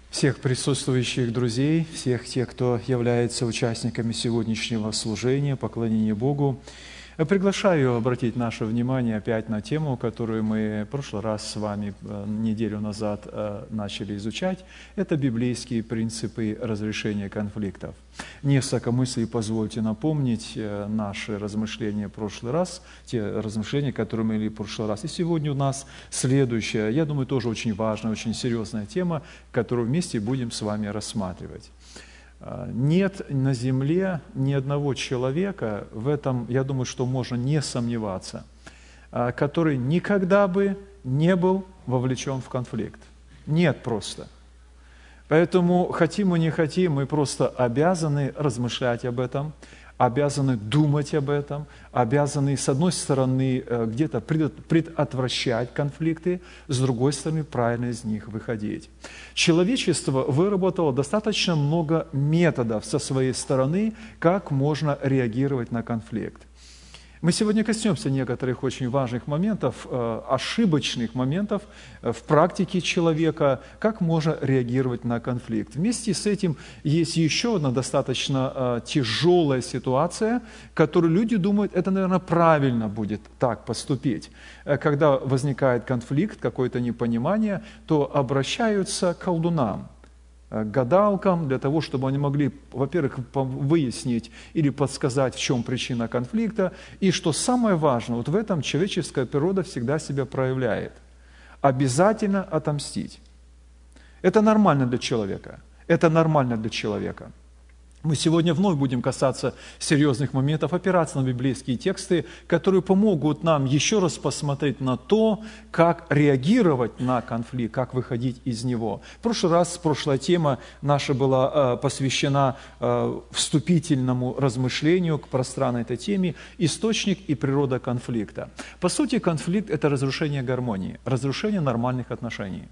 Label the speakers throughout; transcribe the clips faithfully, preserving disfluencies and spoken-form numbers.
Speaker 1: Всех присутствующих друзей, всех тех, кто является участниками сегодняшнего служения, поклонения Богу, приглашаю обратить наше внимание опять на тему, которую мы в прошлый раз с вами неделю назад начали изучать. Это библейские принципы разрешения конфликтов. Несколько мыслей позвольте напомнить наши размышления в прошлый раз, те размышления, которые мы имели в прошлый раз. И сегодня у нас следующая, я думаю, тоже очень важная, очень серьезная тема, которую вместе будем с вами рассматривать. Нет на земле ни одного человека, в этом, я думаю, что можно не сомневаться, который никогда бы не был вовлечен в конфликт. Нет просто. Поэтому, хотим мы не хотим, мы просто обязаны размышлять об этом, обязаны думать об этом, обязаны, с одной стороны, где-то предотвращать конфликты, с другой стороны, правильно из них выходить. Человечество выработало достаточно много методов со своей стороны, как можно реагировать на конфликт. Мы сегодня коснемся некоторых очень важных моментов, ошибочных моментов в практике человека, как можно реагировать на конфликт. Вместе с этим есть еще одна достаточно тяжелая ситуация, которую люди думают, это, наверное, правильно будет так поступить. Когда возникает конфликт, какое-то непонимание, то обращаются к колдунам, к гадалкам, для того, чтобы они могли, во-первых, выяснить или подсказать, в чем причина конфликта. И что самое важное, вот в этом человеческая природа всегда себя проявляет. Обязательно отомстить. Это нормально для человека. Это нормально для человека. Мы сегодня вновь будем касаться серьезных моментов, опираться на библейские тексты, которые помогут нам еще раз посмотреть на то, как реагировать на конфликт, как выходить из него. В прошлый раз, прошлая тема наша была посвящена вступительному размышлению к пространной этой теме «Источник и природа конфликта». По сути, конфликт – это разрушение гармонии, разрушение нормальных отношений.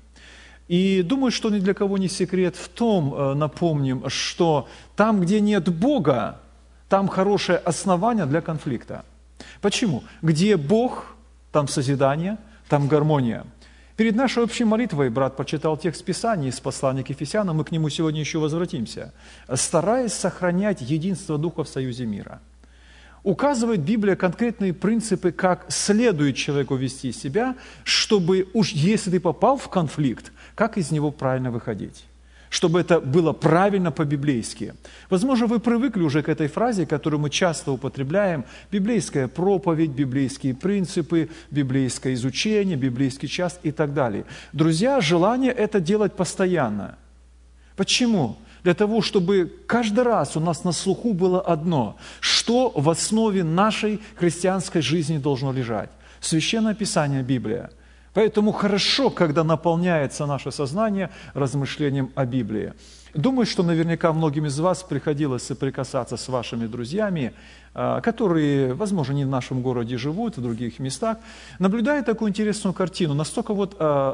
Speaker 1: И думаю, что ни для кого не секрет в том, напомним, что там, где нет Бога, там хорошее основание для конфликта. Почему? Где Бог, там созидание, там гармония. Перед нашей общей молитвой брат прочитал текст Писания из послания к Ефесянам, мы к нему сегодня еще возвратимся, стараясь сохранять единство Духа в союзе мира. Указывает Библия конкретные принципы, как следует человеку вести себя, чтобы уж если ты попал в конфликт, как из него правильно выходить. Чтобы это было правильно по-библейски. Возможно, вы привыкли уже к этой фразе, которую мы часто употребляем. Библейская проповедь, библейские принципы, библейское изучение, библейский час и так далее. Друзья, желание это делать постоянно. Почему? Для того, чтобы каждый раз у нас на слуху было одно, что в основе нашей христианской жизни должно лежать. Священное Писание, Библия. Поэтому хорошо, когда наполняется наше сознание размышлением о Библии. Думаю, что наверняка многим из вас приходилось соприкасаться с вашими друзьями, которые, возможно, не в нашем городе живут, в других местах, наблюдая такую интересную картину. Настолько вот,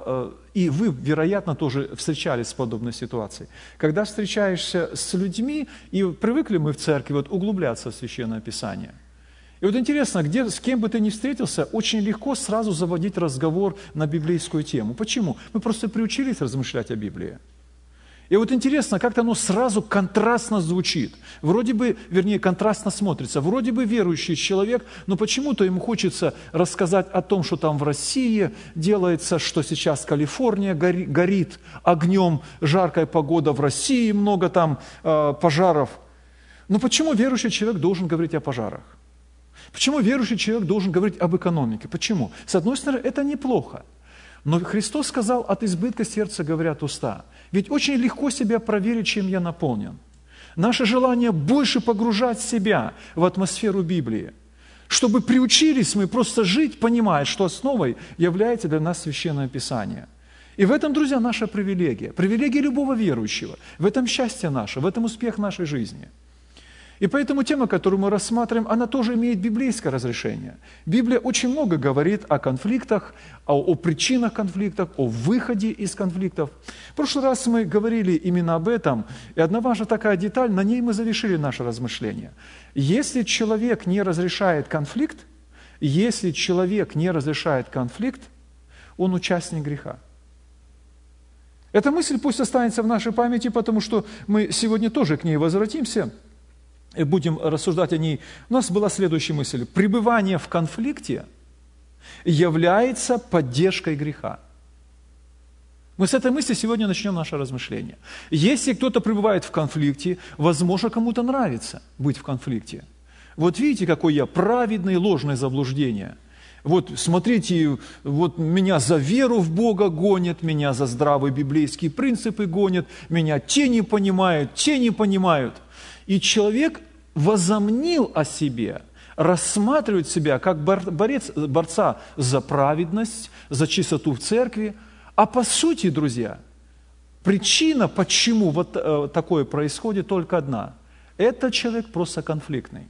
Speaker 1: и вы, вероятно, тоже встречались с подобной ситуацией. Когда встречаешься с людьми, и привыкли мы в церкви вот углубляться в Священное Писание. И вот интересно, где, с кем бы ты ни встретился, очень легко сразу заводить разговор на библейскую тему. Почему? Мы просто приучились размышлять о Библии. И вот интересно, как-то оно сразу контрастно звучит. Вроде бы, вернее, контрастно смотрится. Вроде бы верующий человек, но почему-то ему хочется рассказать о том, что там в России делается, что сейчас Калифорния гори, горит огнем, жаркая погода в России, много там э, пожаров. Но почему верующий человек должен говорить о пожарах? Почему верующий человек должен говорить об экономике? Почему? С одной стороны, это неплохо. Но Христос сказал, от избытка сердца говорят уста. Ведь очень легко себя проверить, чем я наполнен. Наше желание больше погружать себя в атмосферу Библии, чтобы приучились мы просто жить, понимая, что основой является для нас Священное Писание. И в этом, друзья, наша привилегия. Привилегия любого верующего. В этом счастье наше, в этом успех нашей жизни. И поэтому тема, которую мы рассматриваем, она тоже имеет библейское разрешение. Библия очень много говорит о конфликтах, о, о причинах конфликтов, о выходе из конфликтов. В прошлый раз мы говорили именно об этом, и одна важная такая деталь, на ней мы завершили наше размышление. Если человек не разрешает конфликт, если человек не разрешает конфликт, он участник греха. Эта мысль пусть останется в нашей памяти, потому что мы сегодня тоже к ней возвратимся и будем рассуждать о ней. У нас была следующая мысль. Пребывание в конфликте является поддержкой греха. Мы с этой мысли сегодня начнем наше размышление. Если кто-то пребывает в конфликте, возможно, кому-то нравится быть в конфликте. Вот видите, какое я праведное ложное заблуждение. Вот смотрите, вот меня за веру в Бога гонят, меня за здравые библейские принципы гонят, меня те не понимают, те не понимают. И человек возомнил о себе, рассматривает себя как борец, борца за праведность, за чистоту в церкви. А по сути, друзья, причина, почему вот такое происходит, только одна. Это человек просто конфликтный.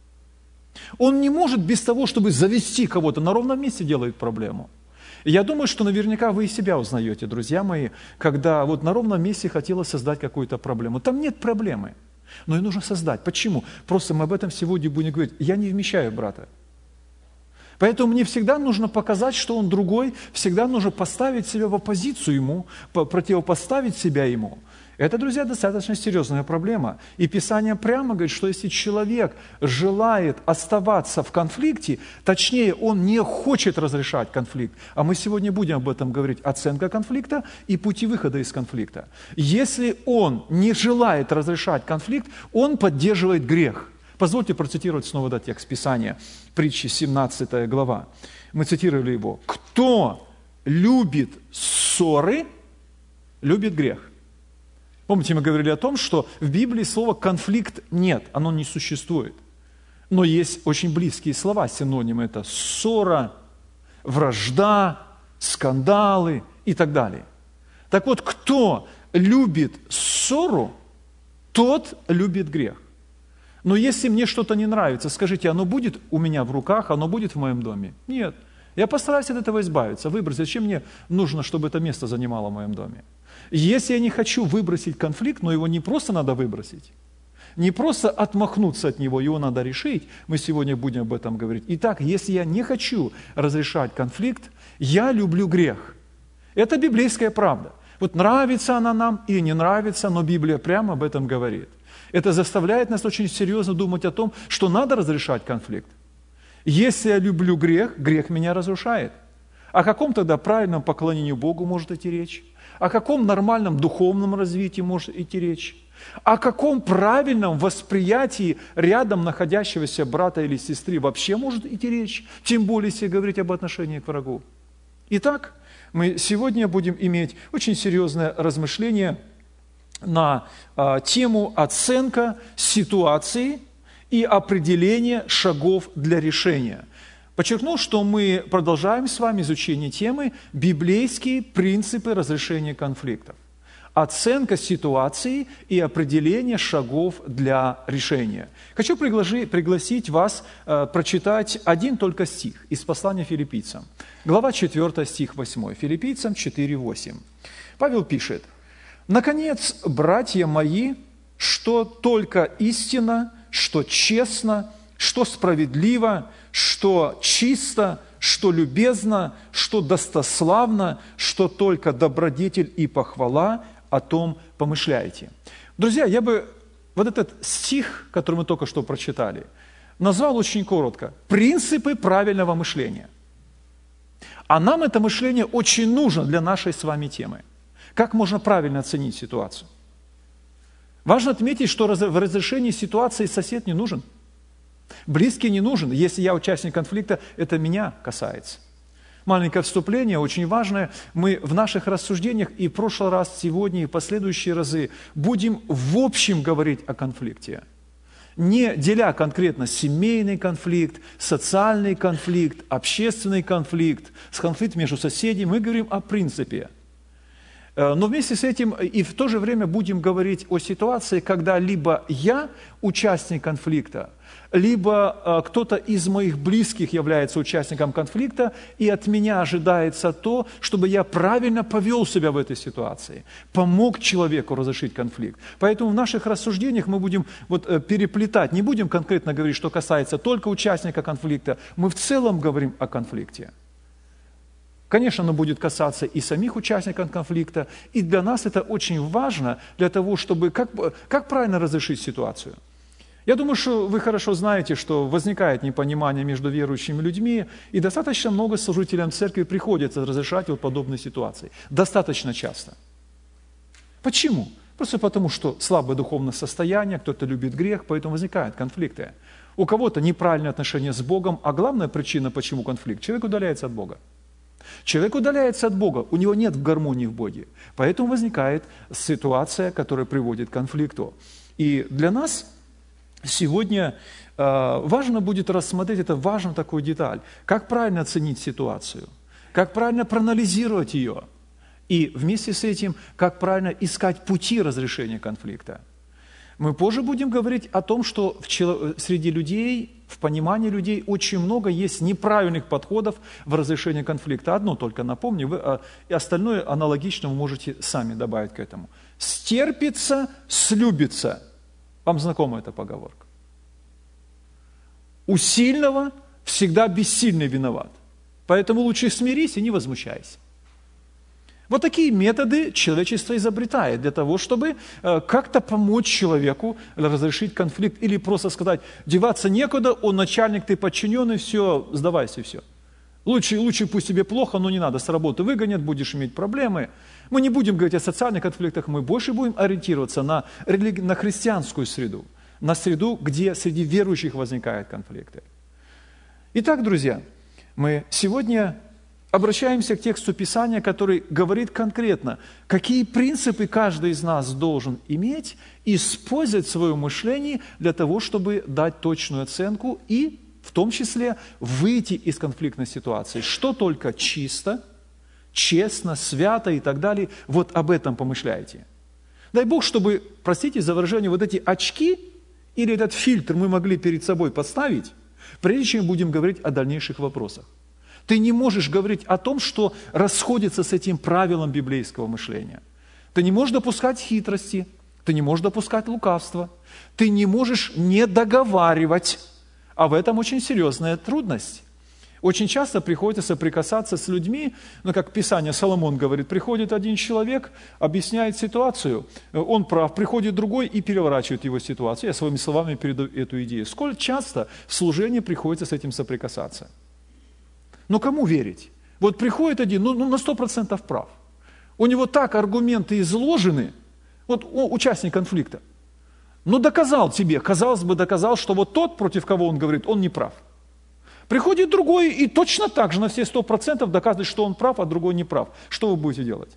Speaker 1: Он не может без того, чтобы завести кого-то, на ровном месте делает проблему. Я думаю, что наверняка вы и себя узнаете, друзья мои, когда вот на ровном месте хотелось создать какую-то проблему. Там нет проблемы, но ее нужно создать. Почему? Просто мы об этом сегодня будем говорить. Я не вмещаю брата. Поэтому мне всегда нужно показать, что он другой, всегда нужно поставить себя в оппозицию ему, противопоставить себя ему. Это, друзья, достаточно серьезная проблема. И Писание прямо говорит, что если человек желает оставаться в конфликте, точнее, он не хочет разрешать конфликт, а мы сегодня будем об этом говорить, оценка конфликта и пути выхода из конфликта. Если он не желает разрешать конфликт, он поддерживает грех. Позвольте процитировать снова этот текст Писания, притчи семнадцатая глава. Мы цитировали его. «Кто любит ссоры, любит грех». Помните, мы говорили о том, что в Библии слова «конфликт» нет, оно не существует. Но есть очень близкие слова, синонимы – это ссора, вражда, скандалы и так далее. Так вот, кто любит ссору, тот любит грех. Но если мне что-то не нравится, скажите, оно будет у меня в руках, оно будет в моем доме? Нет. Я постараюсь от этого избавиться, выбросить. Зачем мне нужно, чтобы это место занимало в моем доме? Если я не хочу выбросить конфликт, но его не просто надо выбросить, не просто отмахнуться от него, его надо решить, мы сегодня будем об этом говорить. Итак, если я не хочу разрешать конфликт, я люблю грех. Это библейская правда. Вот нравится она нам или не нравится, но Библия прямо об этом говорит. Это заставляет нас очень серьезно думать о том, что надо разрешать конфликт. Если я люблю грех, грех меня разрушает. О каком тогда правильном поклонении Богу может идти речь? О каком нормальном духовном развитии может идти речь? О каком правильном восприятии рядом находящегося брата или сестры вообще может идти речь? Тем более, если говорить об отношении к врагу. Итак, мы сегодня будем иметь очень серьезное размышление на а, тему оценка ситуации и определение шагов для решения. Подчеркну, что мы продолжаем с вами изучение темы «Библейские принципы разрешения конфликтов». Оценка ситуации и определение шагов для решения. Хочу приглаши, пригласить вас э, прочитать один только стих из послания Филиппийцам. Глава четвёртая, стих восьмой. Филиппийцам четыре, восемь. Павел пишет: «Наконец, братья мои, что только истина, что честно, что справедливо, что чисто, что любезно, что достославно, что только добродетель и похвала, о том помышляйте». Друзья, я бы вот этот стих, который мы только что прочитали, назвал очень коротко «Принципы правильного мышления». А нам это мышление очень нужно для нашей с вами темы. Как можно правильно оценить ситуацию? Важно отметить, что в разрешении ситуации сосед не нужен. Близкий не нужен. Если я участник конфликта, это меня касается. Маленькое вступление, очень важное. Мы в наших рассуждениях и в прошлый раз, сегодня, и последующие разы будем в общем говорить о конфликте. Не деля конкретно семейный конфликт, социальный конфликт, общественный конфликт, конфликт между соседями. Мы говорим о принципе. Но вместе с этим и в то же время будем говорить о ситуации, когда либо я участник конфликта, либо кто-то из моих близких является участником конфликта, и от меня ожидается то, чтобы я правильно повел себя в этой ситуации, помог человеку разрешить конфликт. Поэтому в наших рассуждениях мы будем вот переплетать, не будем конкретно говорить, что касается только участника конфликта, мы в целом говорим о конфликте. Конечно, оно будет касаться и самих участников конфликта, и для нас это очень важно для того, чтобы как, как правильно разрешить ситуацию. Я думаю, что вы хорошо знаете, что возникает непонимание между верующими людьми, и достаточно много служителям церкви приходится разрешать вот подобные ситуации. Достаточно часто. Почему? Просто потому, что слабое духовное состояние, кто-то любит грех, поэтому возникают конфликты. У кого-то неправильное отношение с Богом, а главная причина, почему конфликт, человек удаляется от Бога. Человек удаляется от Бога, у него нет гармонии в Боге. Поэтому возникает ситуация, которая приводит к конфликту. И для нас сегодня э, важно будет рассмотреть, это важная такая деталь, как правильно оценить ситуацию, как правильно проанализировать ее, и вместе с этим, как правильно искать пути разрешения конфликта. Мы позже будем говорить о том, что в чело... среди людей, в понимании людей очень много есть неправильных подходов в разрешении конфликта. Одно только напомню, вы, а, и остальное аналогично вы можете сами добавить к этому. Стерпится, слюбится. Вам знакома эта поговорка? У сильного всегда бессильный виноват. Поэтому лучше смирись и не возмущайся. Вот такие методы человечество изобретает для того, чтобы э, как-то помочь человеку разрешить конфликт или просто сказать, деваться некуда, он начальник, ты подчиненный, все, сдавайся, все. Лучше, лучше пусть тебе плохо, но не надо, с работы выгонят, будешь иметь проблемы. Мы не будем говорить о социальных конфликтах, мы больше будем ориентироваться на, религи... на христианскую среду, на среду, где среди верующих возникают конфликты. Итак, друзья, мы сегодня обращаемся к тексту Писания, который говорит конкретно, какие принципы каждый из нас должен иметь, использовать в своем мышлении для того, чтобы дать точную оценку и в том числе выйти из конфликтной ситуации. Что только чисто, честно, свято и так далее, вот об этом помышляйте. Дай Бог, чтобы, простите за выражение, вот эти очки или этот фильтр мы могли перед собой поставить, прежде чем будем говорить о дальнейших вопросах. Ты не можешь говорить о том, что расходится с этим правилом библейского мышления. Ты не можешь допускать хитрости, ты не можешь допускать лукавства, ты не можешь не договаривать, а в этом очень серьезная трудность. Очень часто приходится соприкасаться с людьми, ну, как Писание, Соломон говорит, приходит один человек, объясняет ситуацию, он прав, приходит другой и переворачивает его ситуацию. Я своими словами передаю эту идею. Сколь часто в служении приходится с этим соприкасаться? Но кому верить? Вот приходит один, ну, ну на сто процентов прав. У него так аргументы изложены, вот участник конфликта. Ну доказал тебе, казалось бы, доказал, что вот тот, против кого он говорит, он не прав. Приходит другой и точно так же на все сто процентов доказывает, что он прав, а другой не прав. Что вы будете делать?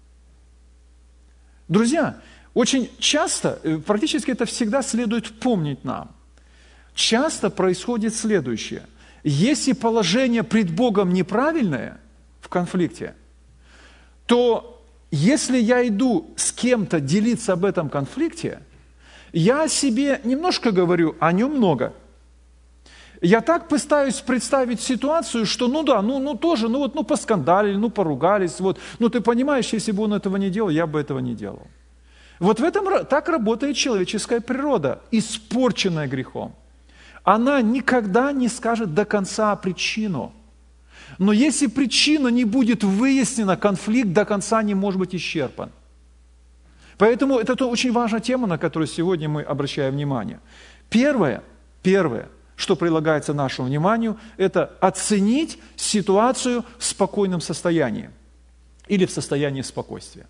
Speaker 1: Друзья, очень часто, практически это всегда следует помнить нам. Часто происходит следующее. Если положение пред Богом неправильное в конфликте, то если я иду с кем-то делиться об этом конфликте, я о себе немножко говорю, о нем много. Я так пытаюсь представить ситуацию, что ну да, ну, ну тоже, ну вот, ну поскандалили, ну поругались, вот, ну ты понимаешь, если бы он этого не делал, я бы этого не делал. Вот в этом так работает человеческая природа, испорченная грехом. Она никогда не скажет до конца причину. Но если причина не будет выяснена, конфликт до конца не может быть исчерпан. Поэтому это очень важная тема, на которую сегодня мы обращаем внимание. Первое, первое, что прилагается нашему вниманию, это оценить ситуацию в спокойном состоянии или в состоянии спокойствия.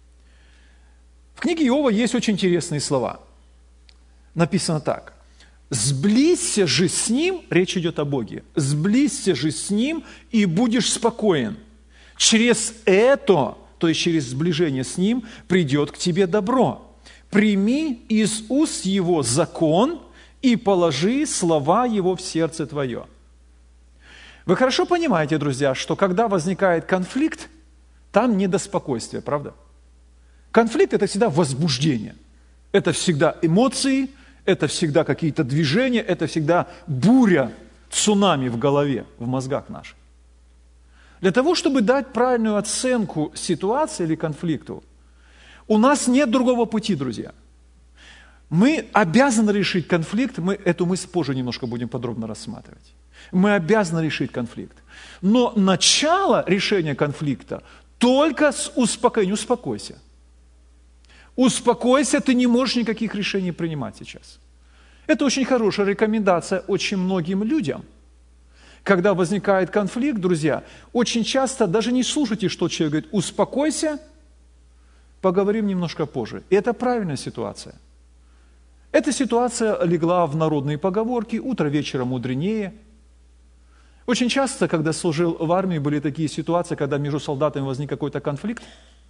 Speaker 1: В книге Иова есть очень интересные слова. Написано так. «Сблизься же с Ним», речь идет о Боге, «сблизься же с Ним, и будешь спокоен. Через это, то есть через сближение с Ним, придет к тебе добро. Прими из уст Его закон и положи слова Его в сердце твое». Вы хорошо понимаете, друзья, что когда возникает конфликт, там не до спокойствия, правда? Конфликт – это всегда возбуждение, это всегда эмоции, это всегда какие-то движения, это всегда буря, цунами в голове, в мозгах наших. Для того, чтобы дать правильную оценку ситуации или конфликту, у нас нет другого пути, друзья. Мы обязаны решить конфликт, мы эту мысль позже немножко будем подробно рассматривать. Мы обязаны решить конфликт. Но начало решения конфликта только с успокоения. Успокойся. Успокойся, ты не можешь никаких решений принимать сейчас. Это очень хорошая рекомендация очень многим людям. Когда возникает конфликт, друзья, очень часто даже не слушайте, что человек говорит, успокойся, поговорим немножко позже. И это правильная ситуация. Эта ситуация легла в народные поговорки «утро вечера мудренее». Очень часто, когда служил в армии, были такие ситуации, когда между солдатами возник какой-то конфликт.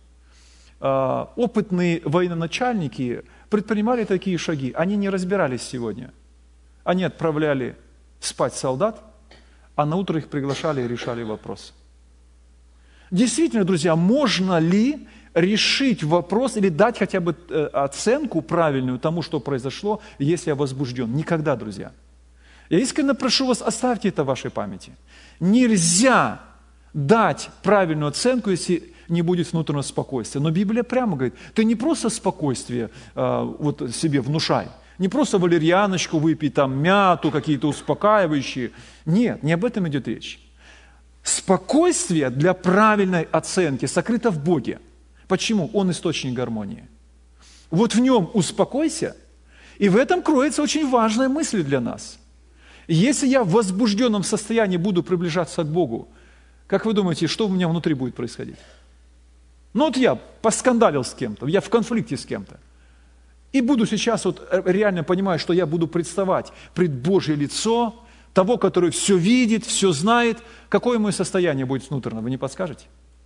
Speaker 1: Опытные военачальники предпринимали такие шаги. Они не разбирались сегодня. Они отправляли спать солдат, а на утро их приглашали и решали вопрос. Действительно, друзья, можно ли решить вопрос или дать хотя бы оценку правильную тому, что произошло, если я возбужден? Никогда, друзья. Я искренне прошу вас, оставьте это в вашей памяти. Нельзя дать правильную оценку, если не будет внутреннего спокойствия. Но Библия прямо говорит, ты не просто спокойствие э, вот себе внушай, не просто валерьяночку выпей, там мяту, какие-то успокаивающие. Нет, не об этом идет речь. Спокойствие для правильной оценки сокрыто в Боге. Почему? Он источник гармонии. Вот в нем успокойся, и в этом кроется очень важная мысль для нас. Если я в возбужденном состоянии буду приближаться к Богу, как вы думаете, что у меня внутри будет происходить? Ну вот я поскандалил с кем-то, я в конфликте с кем-то. И буду сейчас вот реально понимать, что я буду представать пред Божье лицо того, который все видит, все знает. Какое мое состояние будет внутреннее, вы не подскажете?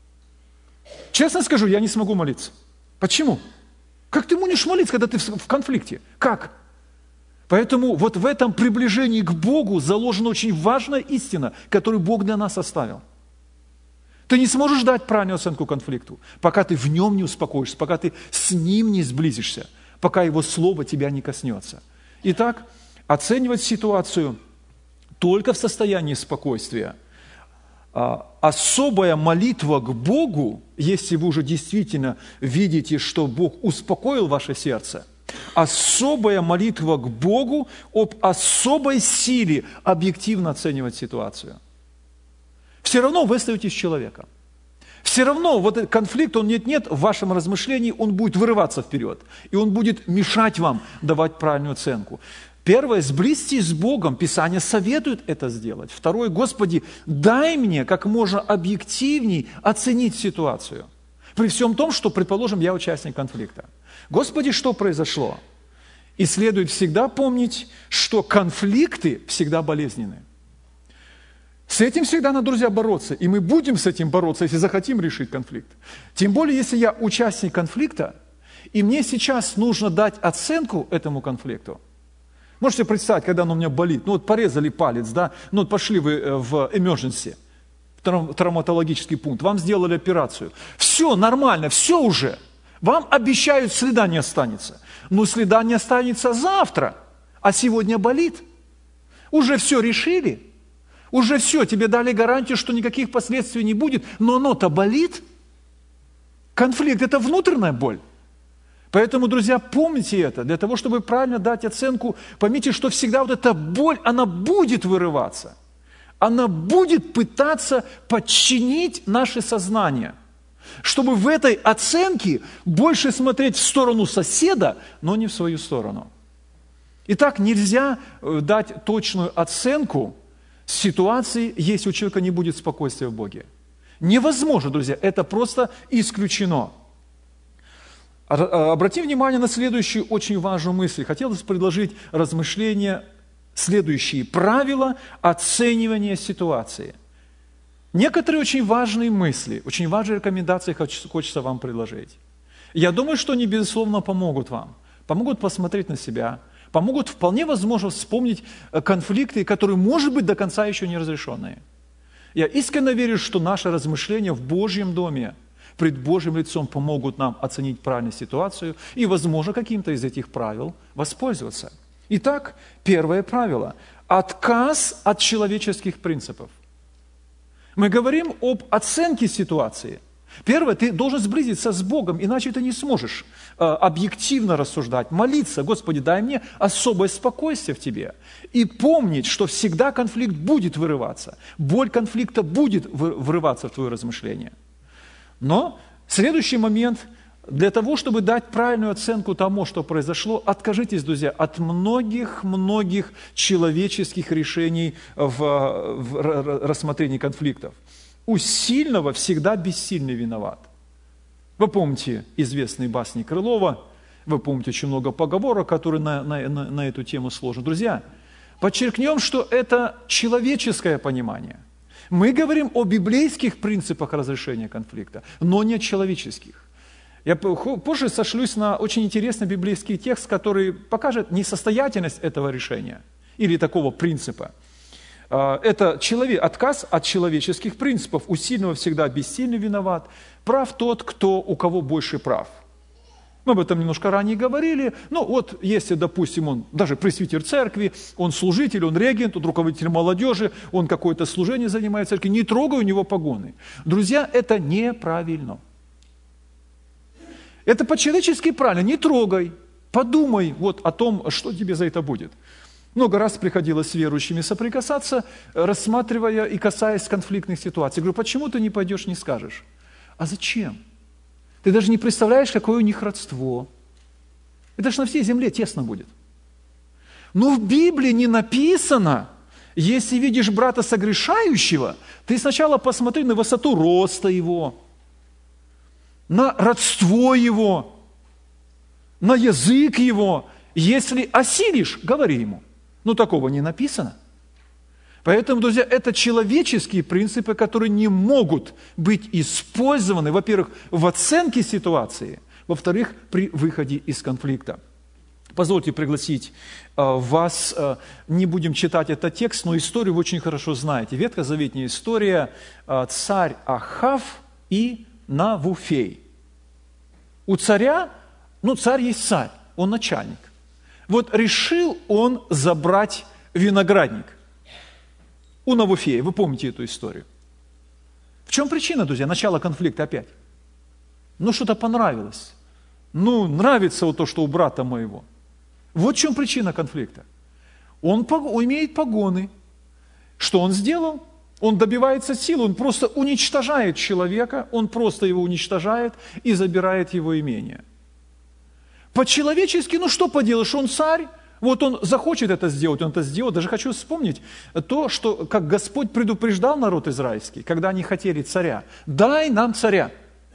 Speaker 1: Честно скажу, я не смогу молиться. Почему? Как ты можешь молиться, когда ты в конфликте? Как? Поэтому вот в этом приближении к Богу заложена очень важная истина, которую Бог для нас оставил. Ты не сможешь дать правильную оценку конфликту, пока ты в нем не успокоишься, пока ты с ним не сблизишься, пока его слово тебя не коснется. Итак, оценивать ситуацию только в состоянии спокойствия. Особая молитва к Богу, если вы уже действительно видите, что Бог успокоил ваше сердце, особая молитва к Богу об особой силе объективно оценивать ситуацию. Все равно вы остаетесь человеком. Все равно вот этот конфликт, он нет-нет, в вашем размышлении он будет вырываться вперед. И он будет мешать вам давать правильную оценку. Первое, сблизьтесь с Богом. Писание советует это сделать. Второе, Господи, дай мне как можно объективней оценить ситуацию. При всем том, что, предположим, я участник конфликта. Господи, что произошло? И следует всегда помнить, что конфликты всегда болезненны. С этим всегда надо, друзья, бороться. И мы будем с этим бороться, если захотим решить конфликт. Тем более, если я участник конфликта, и мне сейчас нужно дать оценку этому конфликту. Можете представить, когда оно у меня болит? Ну вот порезали палец, да? Ну вот пошли вы в emergency, в травматологический пункт, вам сделали операцию. Все нормально, все уже. Вам обещают, следа не останется. Но следа не останется завтра, а сегодня болит. Уже все решили. Уже все, тебе дали гарантию, что никаких последствий не будет, но оно-то болит. Конфликт – это внутренняя боль. Поэтому, друзья, помните это. Для того, чтобы правильно дать оценку, поймите, что всегда вот эта боль, она будет вырываться. Она будет пытаться подчинить наше сознание. Чтобы в этой оценке больше смотреть в сторону соседа, но не в свою сторону. Итак, нельзя дать точную оценку ситуации, если у человека не будет спокойствия в Боге. Невозможно, друзья, это просто исключено. Обратим внимание на следующую очень важную мысль. Хотелось предложить размышления следующие. Правила оценивания ситуации. Некоторые очень важные мысли, очень важные рекомендации хочется вам предложить. Я думаю, что они, безусловно, помогут вам. Помогут посмотреть на себя, помогут вполне возможно вспомнить конфликты, которые, может быть, до конца еще не разрешенные. Я искренне верю, что наши размышления в Божьем доме, пред Божьим лицом помогут нам оценить правильную ситуацию и, возможно, каким-то из этих правил воспользоваться. Итак, первое правило – отказ от человеческих принципов. Мы говорим об оценке ситуации. Первое, ты должен сблизиться с Богом, иначе ты не сможешь э, объективно рассуждать, молиться: Господи, дай мне особое спокойствие в Тебе. И помнить, что всегда конфликт будет вырываться, боль конфликта будет врываться в твое размышление. Но следующий момент, для того, чтобы дать правильную оценку тому, что произошло, откажитесь, друзья, от многих-многих человеческих решений в, в рассмотрении конфликтов. У сильного всегда бессильный виноват. Вы помните известные басни Крылова, вы помните очень много поговорок, которые на, на, на, на эту тему сложены. Друзья, подчеркнем, что это человеческое понимание. Мы говорим о библейских принципах разрешения конфликта, но не о человеческих. Я позже сошлюсь на очень интересный библейский текст, который покажет несостоятельность этого решения или такого принципа. Это человек, отказ от человеческих принципов. У сильного всегда бессильный виноват. Прав тот, кто, у кого больше прав. Мы об этом немножко ранее говорили. Ну вот, если, допустим, он даже пресвитер церкви, он служитель, он регент, он руководитель молодежи, он какое-то служение занимает в церкви, не трогай у него погоны. Друзья, это неправильно. Это по-человечески правильно. Не трогай, подумай вот о том, что тебе за это будет. Много раз приходилось с верующими соприкасаться, рассматривая и касаясь конфликтных ситуаций. Я говорю: почему ты не пойдешь, не скажешь? А зачем? Ты даже не представляешь, какое у них родство. Это же на всей земле тесно будет. Но в Библии не написано: если видишь брата согрешающего, ты сначала посмотри на высоту роста его, на родство его, на язык его. Если осилишь, говори ему. Но такого не написано. Поэтому, друзья, это человеческие принципы, которые не могут быть использованы, во-первых, в оценке ситуации, во-вторых, при выходе из конфликта. Позвольте пригласить вас, не будем читать этот текст, но историю вы очень хорошо знаете. Ветхозаветная история, царь Ахав и Навуфей. У царя, ну царь есть царь, он начальник. Вот решил он забрать виноградник у Навуфея. Вы помните эту историю. В чем причина, друзья, начала конфликта опять? Ну, что-то понравилось. Ну, нравится вот то, что у брата моего. Вот в чем причина конфликта. Он имеет погоны. Что он сделал? Он добивается силы, он просто уничтожает человека, он просто его уничтожает и забирает его имение. По-человечески, ну что поделаешь, он царь, вот он захочет это сделать, он это сделает. Даже хочу вспомнить то, что, как Господь предупреждал народ израильский, когда они хотели царя: дай нам царя.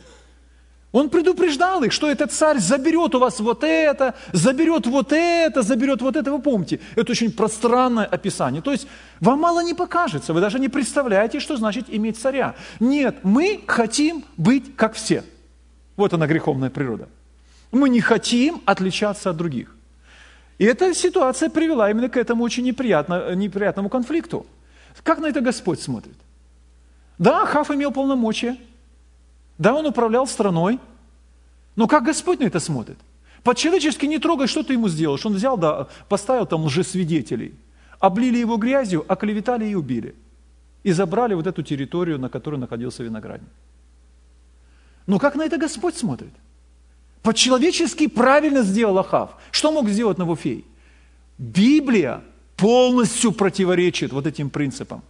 Speaker 1: Он предупреждал их, что этот царь заберет у вас вот это, заберет вот это, заберет вот это. Вы помните, это очень пространное описание. То есть вам мало не покажется, вы даже не представляете, что значит иметь царя. Нет, мы хотим быть как все. Вот она, греховная природа. Мы не хотим отличаться от других. И эта ситуация привела именно к этому очень неприятно, неприятному конфликту. Как на это Господь смотрит? Да, Ахав имел полномочия. Да, он управлял страной. Но как Господь на это смотрит? По-человечески не трогай, что ты ему сделаешь. Он взял, да, поставил там лжесвидетелей. Облили его грязью, оклеветали и убили. И забрали вот эту территорию, на которой находился виноградник. Но как на это Господь смотрит? По-человечески правильно сделал Ахав. Что мог сделать Навуфей? Библия полностью противоречит вот этим принципам.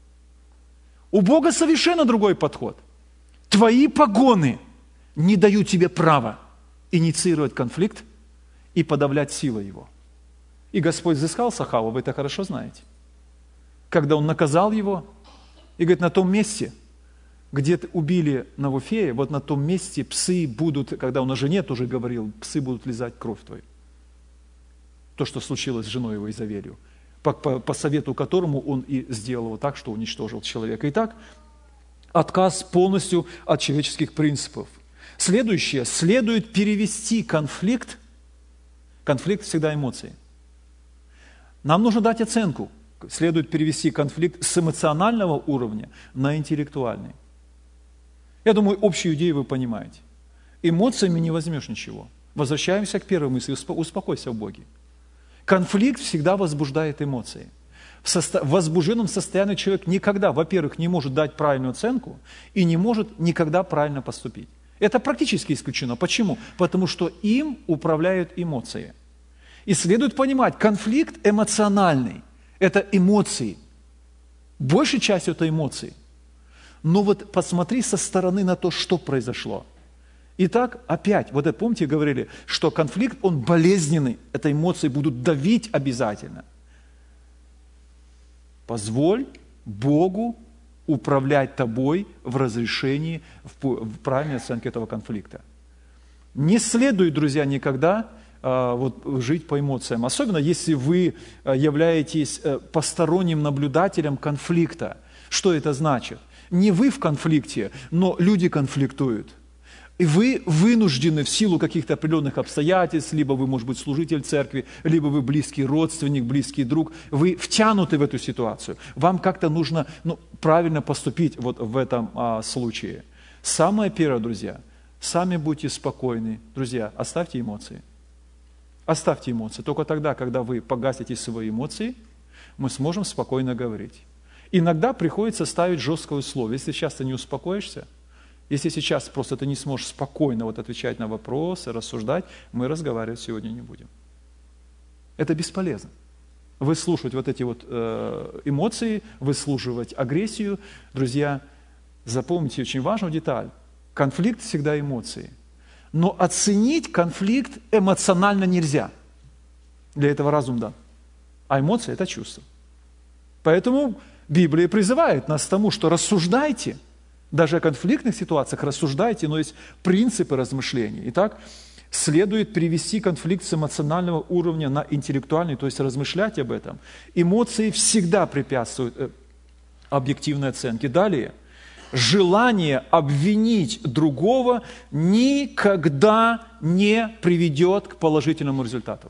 Speaker 1: У Бога совершенно другой подход. Твои погоны не дают тебе права инициировать конфликт и подавлять силой его. И Господь взыскал с Ахава, вы это хорошо знаете. Когда Он наказал его, и говорит: на том месте, где убили Навуфея, вот на том месте псы будут, когда он о жене тоже говорил, псы будут лизать кровь твою. То, что случилось с женой его Изавелью, по, по, по совету которому он и сделал вот так, что уничтожил человека. Итак, отказ полностью от человеческих принципов. Следующее, следует перевести конфликт, конфликт всегда эмоции. Нам нужно дать оценку, следует перевести конфликт с эмоционального уровня на интеллектуальный. Я думаю, общую идею вы понимаете. Эмоциями не возьмешь ничего. Возвращаемся к первой мысли, успокойся в Боге. Конфликт всегда возбуждает эмоции. В, состо... в возбужденном состоянии человек никогда, во-первых, не может дать правильную оценку и не может никогда правильно поступить. Это практически исключено. Почему? Потому что им управляют эмоции. И следует понимать, конфликт эмоциональный – это эмоции. Большей частью это эмоции. Но вот посмотри со стороны на то, что произошло. Итак, опять, вот это помните, говорили, что конфликт, он болезненный, это эмоции будут давить обязательно. Позволь Богу управлять тобой в разрешении, в правильной оценке этого конфликта. Не следует, друзья, никогда а, вот, жить по эмоциям, особенно если вы являетесь посторонним наблюдателем конфликта. Что это значит? Не вы в конфликте, но люди конфликтуют. И вы вынуждены в силу каких-то определенных обстоятельств, либо вы, может быть, служитель церкви, либо вы близкий родственник, близкий друг, вы втянуты в эту ситуацию. Вам как-то нужно ну, правильно поступить вот в этом а, случае. Самое первое, друзья, сами будьте спокойны. Друзья, оставьте эмоции. Оставьте эмоции. Только тогда, когда вы погасите свои эмоции, мы сможем спокойно говорить. Иногда приходится ставить жесткое условие. Если сейчас ты не успокоишься, если сейчас просто ты не сможешь спокойно вот отвечать на вопросы, рассуждать, мы разговаривать сегодня не будем. Это бесполезно. Выслушивать вот эти вот э, эмоции, выслушивать агрессию. Друзья, запомните очень важную деталь. Конфликт всегда эмоции. Но оценить конфликт эмоционально нельзя. Для этого разум дан. А эмоции – это чувство. Поэтому Библия призывает нас к тому, что рассуждайте, даже о конфликтных ситуациях рассуждайте, но есть принципы размышления. Итак, следует перевести конфликт с эмоционального уровня на интеллектуальный, то есть размышлять об этом. Эмоции всегда препятствуют объективной оценке. Далее, желание обвинить другого никогда не приведет к положительному результату.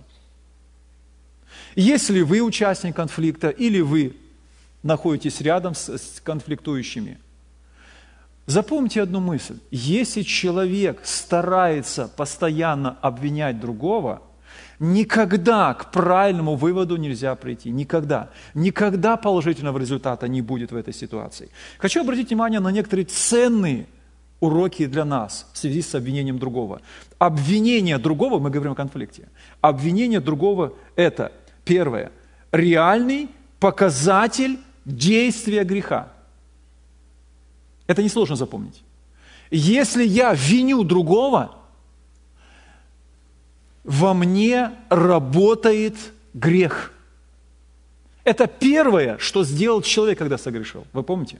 Speaker 1: Если вы участник конфликта или вы находитесь рядом с, с конфликтующими, запомните одну мысль. Если человек старается постоянно обвинять другого, никогда к правильному выводу нельзя прийти. Никогда. Никогда положительного результата не будет в этой ситуации. Хочу обратить внимание на некоторые ценные уроки для нас в связи с обвинением другого. Обвинение другого, мы говорим о конфликте, обвинение другого – это, первое, реальный показатель действия греха. Это несложно запомнить. Если я виню другого, во мне работает грех. Это первое, что сделал человек, когда согрешил. Вы помните?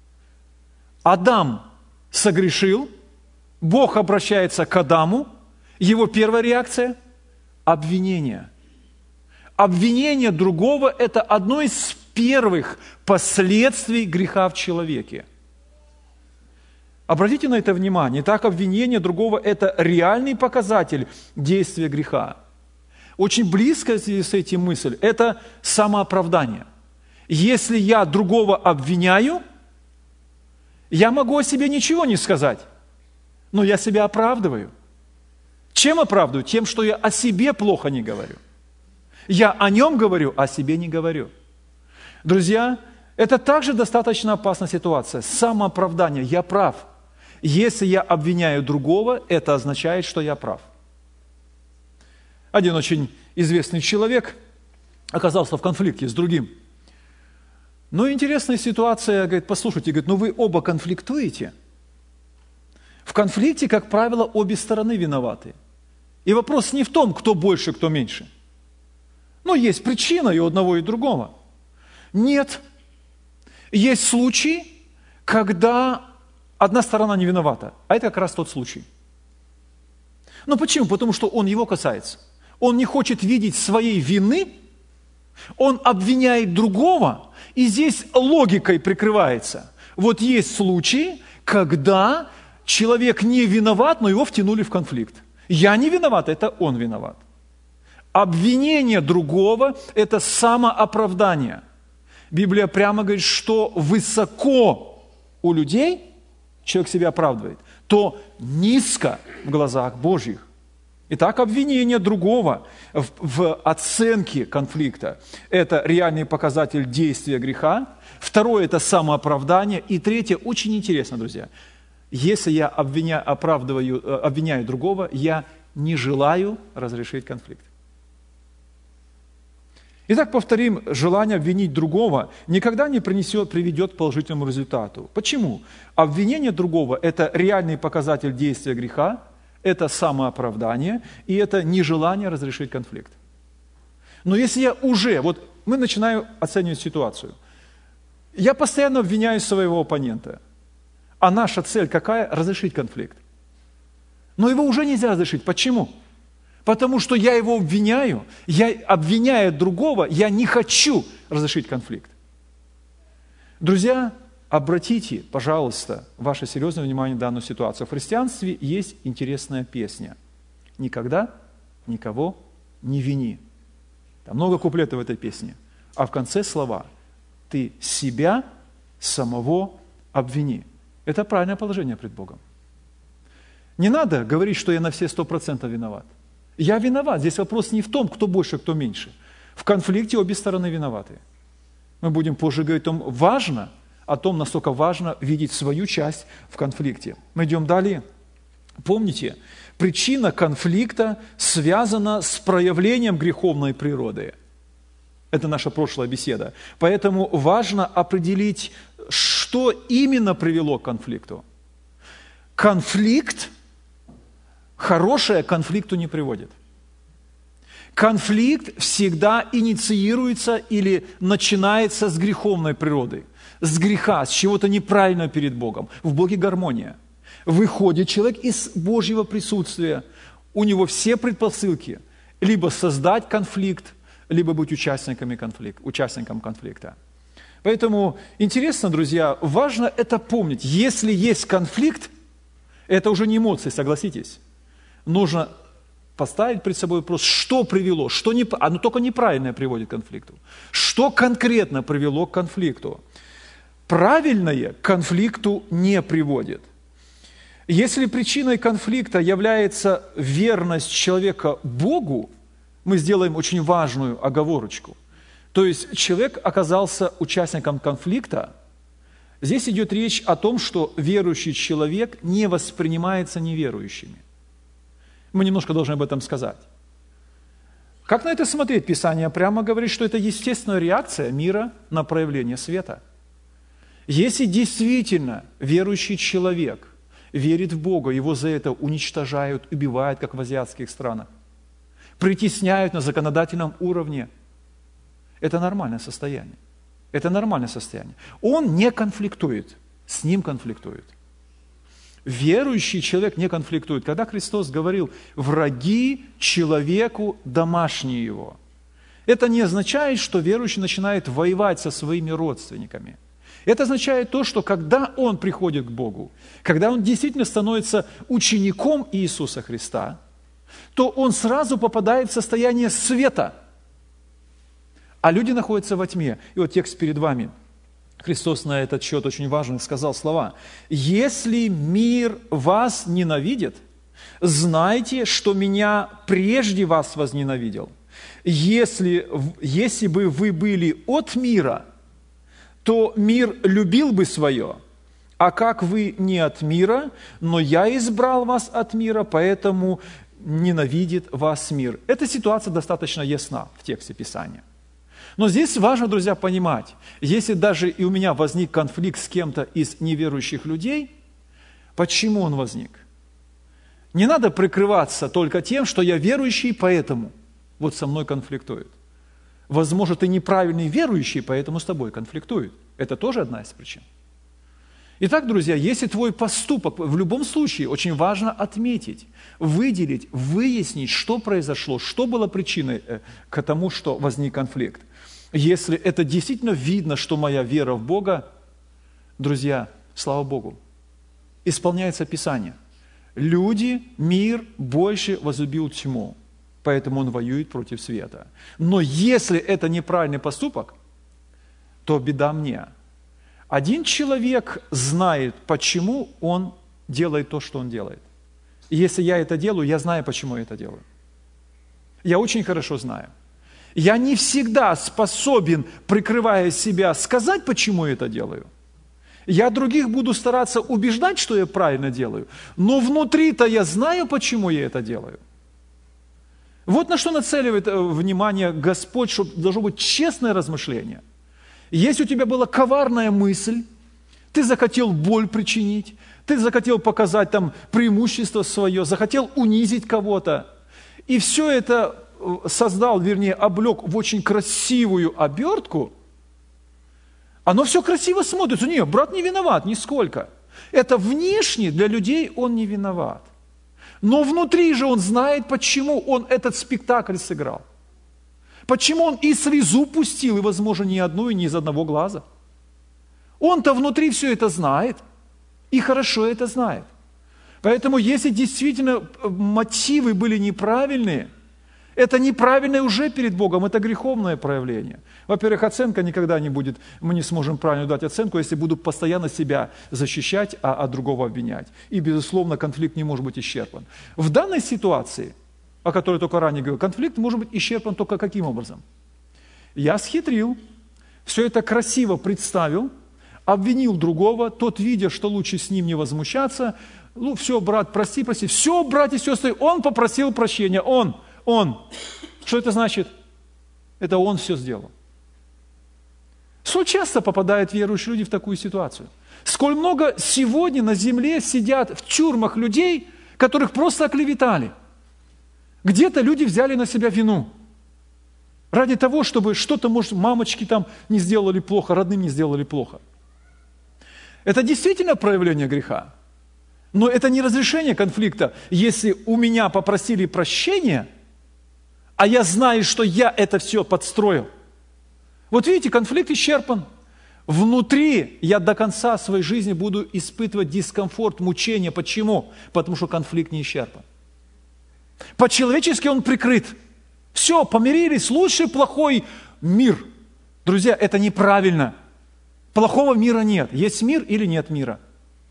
Speaker 1: Адам согрешил, Бог обращается к Адаму, его первая реакция – обвинение. Обвинение другого – это одно из первых последствий греха в человеке. Обратите на это внимание. Итак, обвинение другого – это реальный показатель действия греха. Очень близко с этим мысль – это самооправдание. Если я другого обвиняю, я могу о себе ничего не сказать, но я себя оправдываю. Чем оправдываю? Тем, что я о себе плохо не говорю. Я о нем говорю, а о себе не говорю. Друзья, это также достаточно опасная ситуация. Самооправдание. Я прав. Если я обвиняю другого, это означает, что я прав. Один очень известный человек оказался в конфликте с другим. Но интересная ситуация, говорит, послушайте, говорит, ну вы оба конфликтуете. В конфликте, как правило, обе стороны виноваты. И вопрос не в том, кто больше, кто меньше. Но есть причина и у одного, и у другого. Нет. Есть случаи, когда одна сторона не виновата, а это как раз тот случай. Но почему? Потому что он его касается. Он не хочет видеть своей вины, он обвиняет другого, и здесь логикой прикрывается. Вот есть случаи, когда человек не виноват, но его втянули в конфликт. Я не виноват, это он виноват. Обвинение другого – это самооправдание. Библия прямо говорит, что высоко у людей человек себя оправдывает, то низко в глазах Божьих. Итак, обвинение другого в, в оценке конфликта – это реальный показатель действия греха. Второе – это самооправдание. И третье, очень интересно, друзья, если я обвиняю, оправдываю, обвиняю другого, я не желаю разрешить конфликт. Итак, повторим, желание обвинить другого никогда не принесет, приведет к положительному результату. Почему? Обвинение другого – это реальный показатель действия греха, это самооправдание, и это нежелание разрешить конфликт. Но если я уже, вот мы начинаем оценивать ситуацию, я постоянно обвиняю своего оппонента, а наша цель какая? Разрешить конфликт. Но его уже нельзя разрешить. Почему? Потому что я его обвиняю, я, обвиняя другого, я не хочу разрешить конфликт. Друзья, обратите, пожалуйста, ваше серьезное внимание на данную ситуацию. В христианстве есть интересная песня. «Никогда никого не вини». Там много куплетов в этой песне. А в конце слова «Ты себя самого обвини». Это правильное положение пред Богом. Не надо говорить, что я на все сто процентов виноват. Я виноват. Здесь вопрос не в том, кто больше, кто меньше. В конфликте обе стороны виноваты. Мы будем позже говорить о том, важно, о том, насколько важно видеть свою часть в конфликте. Мы идем далее. Помните, причина конфликта связана с проявлением греховной природы. Это наша прошлая беседа. Поэтому важно определить, что именно привело к конфликту. Конфликт хорошее к конфликту не приводит. Конфликт всегда инициируется или начинается с греховной природы, с греха, с чего-то неправильного перед Богом. В Боге гармония. Выходит человек из Божьего присутствия, у него все предпосылки либо создать конфликт, либо быть участниками конфликта, участником конфликта. Поэтому интересно, друзья, важно это помнить. Если есть конфликт, это уже не эмоции, согласитесь. Нужно поставить перед собой вопрос, что привело, что не, оно только неправильное приводит к конфликту. Что конкретно привело к конфликту? Правильное к конфликту не приводит. Если причиной конфликта является верность человека Богу, мы сделаем очень важную оговорочку. То есть человек оказался участником конфликта. Здесь идет речь о том, что верующий человек не воспринимается неверующими. Мы немножко должны об этом сказать. Как на это смотреть? Писание прямо говорит, что это естественная реакция мира на проявление света. Если действительно верующий человек верит в Бога, его за это уничтожают, убивают, как в азиатских странах, притесняют на законодательном уровне, это нормальное состояние. Это нормальное состояние. Он не конфликтует, с ним конфликтует. Верующий человек не конфликтует. Когда Христос говорил «враги человеку домашние его», это не означает, что верующий начинает воевать со своими родственниками. Это означает то, что когда он приходит к Богу, когда он действительно становится учеником Иисуса Христа, то он сразу попадает в состояние света, а люди находятся во тьме. И вот текст перед вами. Христос на этот счет очень важно сказал слова. «Если мир вас ненавидит, знайте, что меня прежде вас возненавидел. Если, если бы вы были от мира, то мир любил бы свое. А как вы не от мира, но я избрал вас от мира, поэтому ненавидит вас мир». Эта ситуация достаточно ясна в тексте Писания. Но здесь важно, друзья, понимать, если даже и у меня возник конфликт с кем-то из неверующих людей, почему он возник? Не надо прикрываться только тем, что я верующий, поэтому вот со мной конфликтует. Возможно, ты неправильный верующий, поэтому с тобой конфликтует. Это тоже одна из причин. Итак, друзья, если твой поступок, в любом случае, очень важно отметить, выделить, выяснить, что произошло, что было причиной к тому, что возник конфликт. Если это действительно видно, что моя вера в Бога, друзья, слава Богу, исполняется Писание. Люди, мир больше возлюбил тьму, поэтому он воюет против света. Но если это неправильный поступок, то беда мне. Один человек знает, почему он делает то, что он делает. И если я это делаю, я знаю, почему я это делаю. Я очень хорошо знаю. Я не всегда способен, прикрывая себя, сказать, почему я это делаю. Я других буду стараться убеждать, что я правильно делаю, но внутри-то я знаю, почему я это делаю. Вот на что нацеливает внимание Господь, что должно быть честное размышление. Если у тебя была коварная мысль, ты захотел боль причинить, ты захотел показать там преимущество свое, захотел унизить кого-то, и все это создал, вернее, облег в очень красивую обертку, оно все красиво смотрится. Нет, брат не виноват нисколько. Это внешне для людей он не виноват. Но внутри же он знает, почему он этот спектакль сыграл. Почему он и слезу пустил, и, возможно, ни одну, и ни из одного глаза. Он-то внутри все это знает, и хорошо это знает. Поэтому, если действительно мотивы были неправильные, это неправильное уже перед Богом, это греховное проявление. Во-первых, оценка никогда не будет, мы не сможем правильно дать оценку, если буду постоянно себя защищать, а, а другого обвинять. И, безусловно, конфликт не может быть исчерпан. В данной ситуации, о которой только ранее говорил, конфликт может быть исчерпан только каким образом? Я схитрил, все это красиво представил, обвинил другого, тот, видя, что лучше с ним не возмущаться, ну, все, брат, прости, прости, все, братья и сестры, он попросил прощения, он, он. Что это значит? Это он все сделал. Сколь часто попадают верующие люди в такую ситуацию? Сколь много сегодня на земле сидят в тюрьмах людей, которых просто оклеветали. Где-то люди взяли на себя вину. Ради того, чтобы что-то, может, мамочки там не сделали плохо, родным не сделали плохо. Это действительно проявление греха. Но это не разрешение конфликта. Если у меня попросили прощения, а я знаю, что я это все подстроил. Вот видите, конфликт исчерпан. Внутри я до конца своей жизни буду испытывать дискомфорт, мучение. Почему? Потому что конфликт не исчерпан. По-человечески он прикрыт. Все, помирились, лучший, плохой мир. Друзья, это неправильно. Плохого мира нет. Есть мир или нет мира?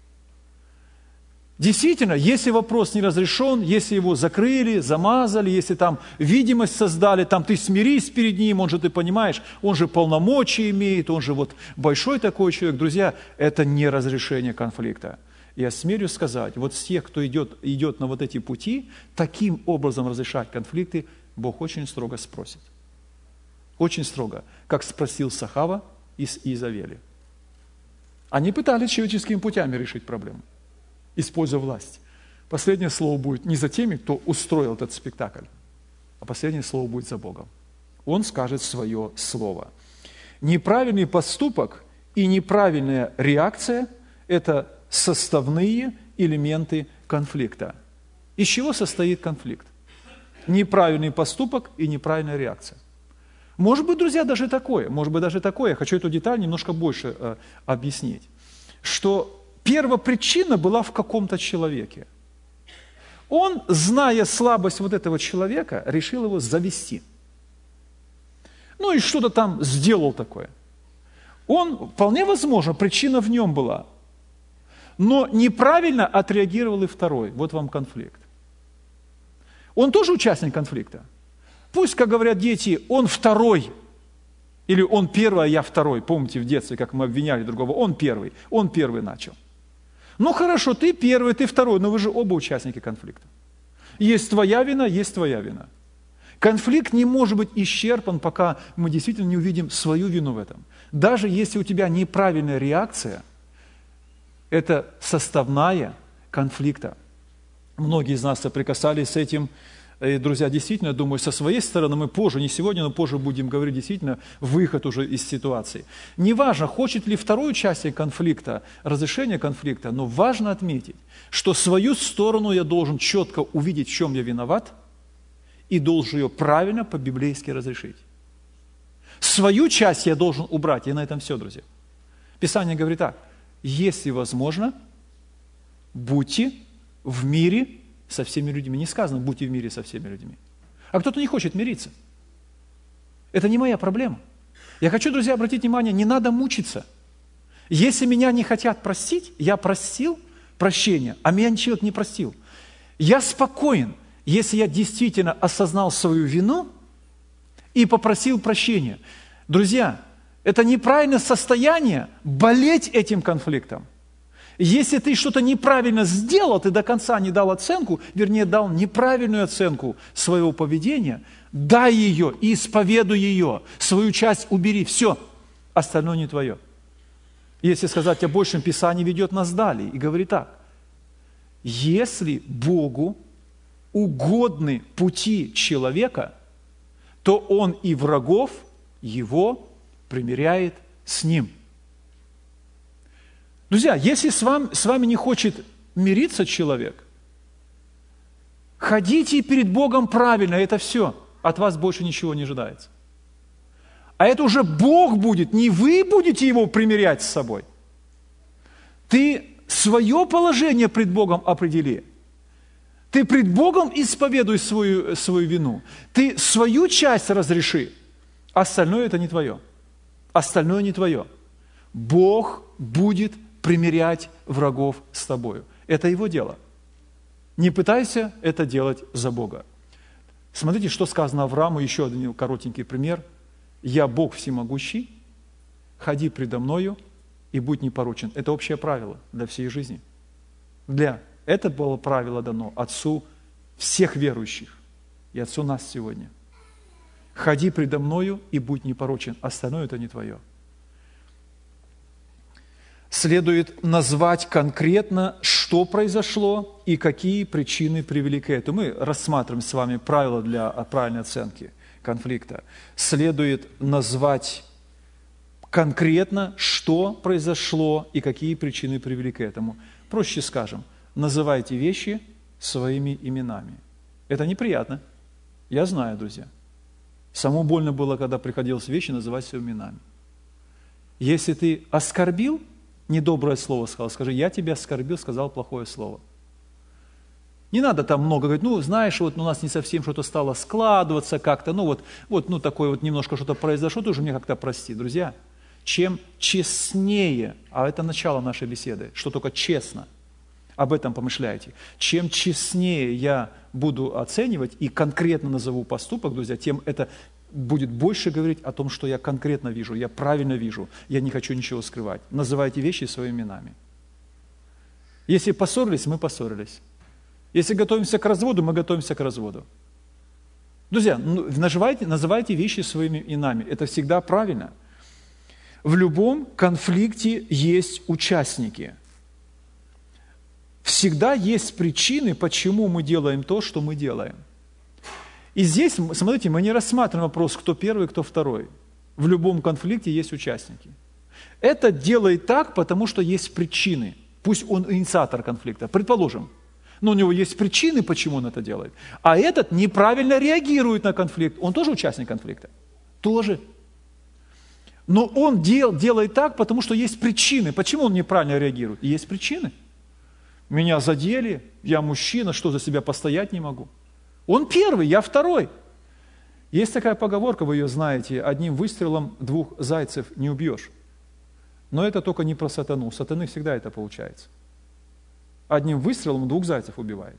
Speaker 1: Действительно, если вопрос не разрешен, если его закрыли, замазали, если там видимость создали, там ты смирись перед ним, он же, ты понимаешь, он же полномочия имеет, он же вот большой такой человек. Друзья, это не разрешение конфликта. Я смею сказать, вот с тех, кто идет, идет на вот эти пути, таким образом разрешать конфликты, Бог очень строго спросит. Очень строго, как спросил Сахава из Иезавели. Они пытались человеческими путями решить проблему, используя власть. Последнее слово будет не за теми, кто устроил этот спектакль, а последнее слово будет за Богом. Он скажет свое слово. Неправильный поступок и неправильная реакция – это составные элементы конфликта. Из чего состоит конфликт? Неправильный поступок и неправильная реакция. Может быть, друзья, даже такое, может быть, даже такое, я хочу эту деталь немножко больше э, объяснить, что первопричина была в каком-то человеке. Он, зная слабость вот этого человека, решил его завести. Ну и что-то там сделал такое. Он, вполне возможно, причина в нем была, но неправильно отреагировал и второй. Вот вам конфликт. Он тоже участник конфликта. Пусть, как говорят дети, он второй, или он первый, а я второй. Помните в детстве, как мы обвиняли другого, он первый, он первый начал. Ну хорошо, ты первый, ты второй, но вы же оба участники конфликта. Есть твоя вина, есть твоя вина. Конфликт не может быть исчерпан, пока мы действительно не увидим свою вину в этом. Даже если у тебя неправильная реакция, это составная конфликта. Многие из нас соприкасались с этим. И, друзья, действительно, думаю, со своей стороны мы позже, не сегодня, но позже будем говорить действительно выход уже из ситуации. Неважно, хочет ли второй участник конфликта, разрешение конфликта, но важно отметить, что свою сторону я должен четко увидеть, в чем я виноват, и должен ее правильно по-библейски разрешить. Свою часть я должен убрать, и на этом все, друзья. Писание говорит так: если возможно, будьте в мире со всеми людьми. Не сказано, будьте в мире со всеми людьми. А кто-то не хочет мириться. Это не моя проблема. Я хочу, друзья, обратить внимание, не надо мучиться. Если меня не хотят простить, я просил прощения, а меня человек не простил. Я спокоен, если я действительно осознал свою вину и попросил прощения. Друзья, это неправильное состояние болеть этим конфликтом. Если ты что-то неправильно сделал, ты до конца не дал оценку, вернее, дал неправильную оценку своего поведения, дай ее и исповедуй ее, свою часть убери, все, остальное не твое. Если сказать о большем, Писание ведет нас далее и говорит так: если Богу угодны пути человека, то Он и врагов его примиряет с ним. Друзья, если с вами, с вами не хочет мириться человек, ходите перед Богом правильно, это все. От вас больше ничего не ожидается. А это уже Бог будет, не вы будете его примирять с собой. Ты свое положение пред Богом определи. Ты пред Богом исповедуй свою, свою вину. Ты свою часть разреши. Остальное это не твое. Остальное не твое. Бог будет примирять врагов с тобою. Это его дело. Не пытайся это делать за Бога. Смотрите, что сказано Аврааму, еще один коротенький пример. «Я Бог всемогущий, ходи предо мною и будь непорочен». Это общее правило для всей жизни. Для это было правило дано Отцу всех верующих и Отцу нас сегодня. «Ходи предо мною и будь непорочен». Остальное это не твое. Следует назвать конкретно, что произошло и какие причины привели к этому. Мы рассматриваем с вами правила для правильной оценки конфликта. Следует назвать конкретно, что произошло и какие причины привели к этому. Проще скажем, называйте вещи своими именами. Это неприятно. Я знаю, друзья. Самому больно было, когда приходилось вещи называть своими именами. Если ты оскорбил, недоброе слово сказал, скажи: я тебя оскорбил, сказал плохое слово. Не надо там много говорить, ну, знаешь, вот у нас не совсем что-то стало складываться как-то, ну, вот, вот ну, такое вот немножко что-то произошло, ты уже мне как-то прости. Друзья, чем честнее, а это начало нашей беседы, что только честно, об этом помышляйте, чем честнее я буду оценивать и конкретно назову поступок, друзья, тем это будет больше говорить о том, что я конкретно вижу, я правильно вижу, я не хочу ничего скрывать. Называйте вещи своими именами. Если поссорились, мы поссорились. Если готовимся к разводу, мы готовимся к разводу. Друзья, называйте, называйте вещи своими именами. Это всегда правильно. В любом конфликте есть участники. Всегда есть причины, почему мы делаем то, что мы делаем. И здесь, смотрите, мы не рассматриваем вопрос, кто первый, кто второй. В любом конфликте есть участники. Это делает так, потому что есть причины. Пусть он инициатор конфликта, предположим. Но у него есть причины, почему он это делает. А этот неправильно реагирует на конфликт. Он тоже участник конфликта? Тоже. Но он дел, делает так, потому что есть причины. Почему он неправильно реагирует? Есть причины. Меня задели, я мужчина, что за себя постоять не могу. Он первый, я второй. Есть такая поговорка, вы ее знаете: одним выстрелом двух зайцев не убьешь. Но это только не про сатану. У сатаны всегда это получается. Одним выстрелом двух зайцев убивает.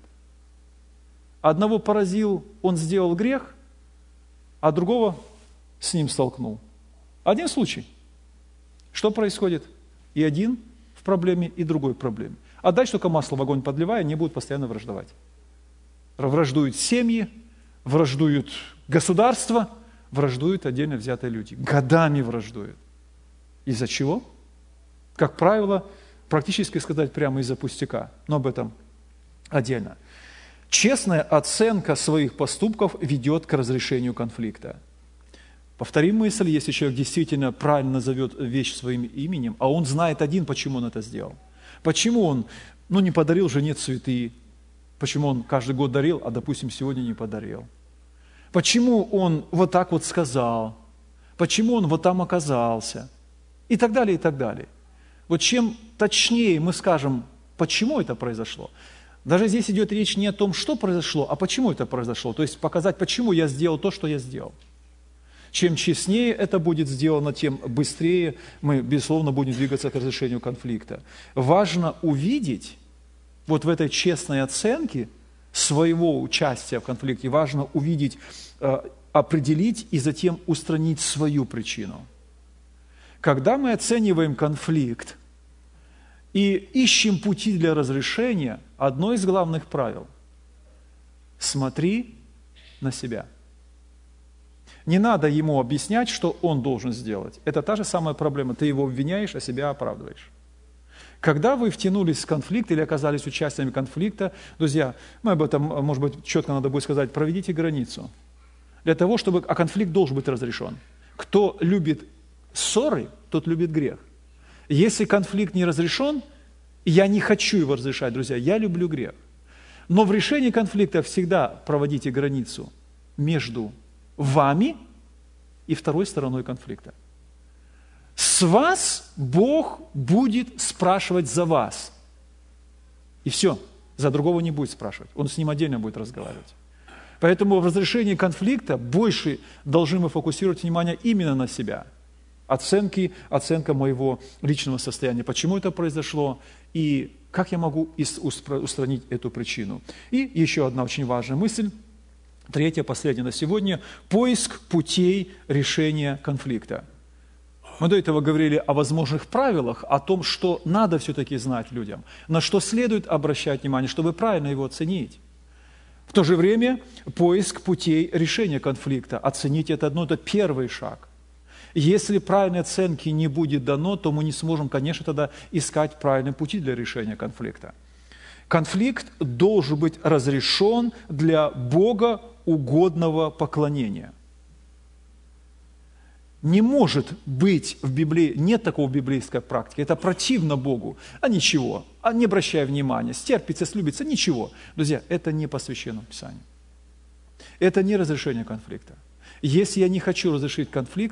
Speaker 1: Одного поразил, он сделал грех, а другого с ним столкнул. Один случай. Что происходит? И один в проблеме, и другой в проблеме. А дальше только масло в огонь подливая, они будут постоянно враждовать. Враждуют семьи, враждуют государства, враждуют отдельно взятые люди. Годами враждуют. Из-за чего? Как правило, практически сказать прямо из-за пустяка, но об этом отдельно. Честная оценка своих поступков ведет к разрешению конфликта. Повторим мысль, если человек действительно правильно назовет вещь своим именем, а он знает один, почему он это сделал. Почему он ну, не подарил жене цветы, почему он каждый год дарил, а, допустим, сегодня не подарил. Почему он вот так вот сказал, почему он вот там оказался, и так далее, и так далее. Вот чем точнее мы скажем, почему это произошло, даже здесь идет речь не о том, что произошло, а почему это произошло, то есть показать, почему я сделал то, что я сделал. Чем честнее это будет сделано, тем быстрее мы, безусловно, будем двигаться к разрешению конфликта. Важно увидеть вот в этой честной оценке своего участия в конфликте, важно увидеть, определить и затем устранить свою причину. Когда мы оцениваем конфликт и ищем пути для разрешения, одно из главных правил – смотри на себя. Не надо ему объяснять, что он должен сделать. Это та же самая проблема. Ты его обвиняешь, а себя оправдываешь. Когда вы втянулись в конфликт или оказались участниками конфликта, друзья, мы об этом, может быть, четко надо будет сказать, проведите границу. Для того, чтобы... А конфликт должен быть разрешен. Кто любит ссоры, тот любит грех. Если конфликт не разрешен, я не хочу его разрешать, друзья, я люблю грех. Но в решении конфликта всегда проводите границу между вами и второй стороной конфликта. С вас Бог будет спрашивать за вас. И все, за другого не будет спрашивать. Он с ним отдельно будет разговаривать. Поэтому в разрешении конфликта больше должны мы фокусировать внимание именно на себя. Оценки, оценка моего личного состояния. Почему это произошло и как я могу устранить эту причину. И еще одна очень важная мысль. Третья, последняя на сегодня. Поиск путей решения конфликта. Мы до этого говорили о возможных правилах, о том, что надо все-таки знать людям, на что следует обращать внимание, чтобы правильно его оценить. В то же время поиск путей решения конфликта. Оценить это одно, это первый шаг. Если правильной оценки не будет дано, то мы не сможем, конечно, тогда искать правильные пути для решения конфликта. Конфликт должен быть разрешен для Бога угодного поклонения. Не может быть в Библии, нет такого в библейской практики, это противно Богу, а ничего, а не обращая внимания, стерпится, слюбится, ничего. Друзья, это не по Священному Писанию. Это не разрешение конфликта. Если я не хочу разрешить конфликт,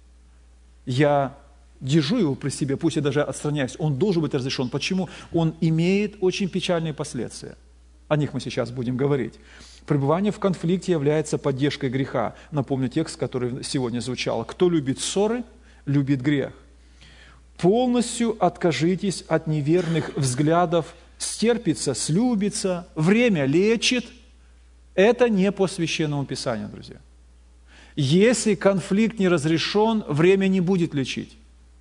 Speaker 1: я держу его при себе, пусть я даже отстраняюсь, он должен быть разрешен. Почему? Он имеет очень печальные последствия. О них мы сейчас будем говорить. Пребывание в конфликте является поддержкой греха. Напомню текст, который сегодня звучал. Кто любит ссоры, любит грех. Полностью откажитесь от неверных взглядов, стерпится, слюбится, время лечит. Это не по Священному Писанию, друзья. Если конфликт не разрешен, время не будет лечить.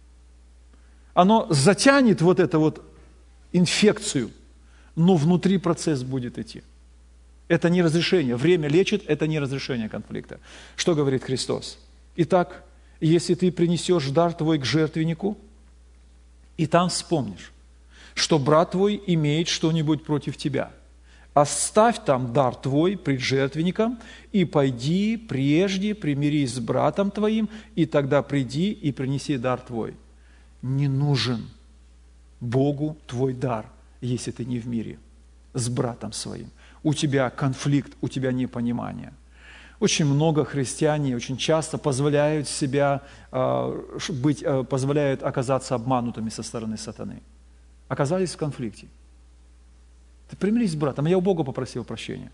Speaker 1: Оно затянет вот эту вот инфекцию, но внутри процесс будет идти. Это не разрешение. Время лечит, это не разрешение конфликта. Что говорит Христос? Итак, если ты принесешь дар твой к жертвеннику, и там вспомнишь, что брат твой имеет что-нибудь против тебя, оставь там дар твой пред жертвенником, и пойди прежде примирись с братом твоим, и тогда приди и принеси дар твой. Не нужен Богу твой дар, если ты не в мире с братом своим. У тебя конфликт, у тебя непонимание. Очень много христиане очень часто позволяют себя быть, позволяют оказаться обманутыми со стороны сатаны. Оказались в конфликте. Ты примирись с братом, я у Бога попросил прощения.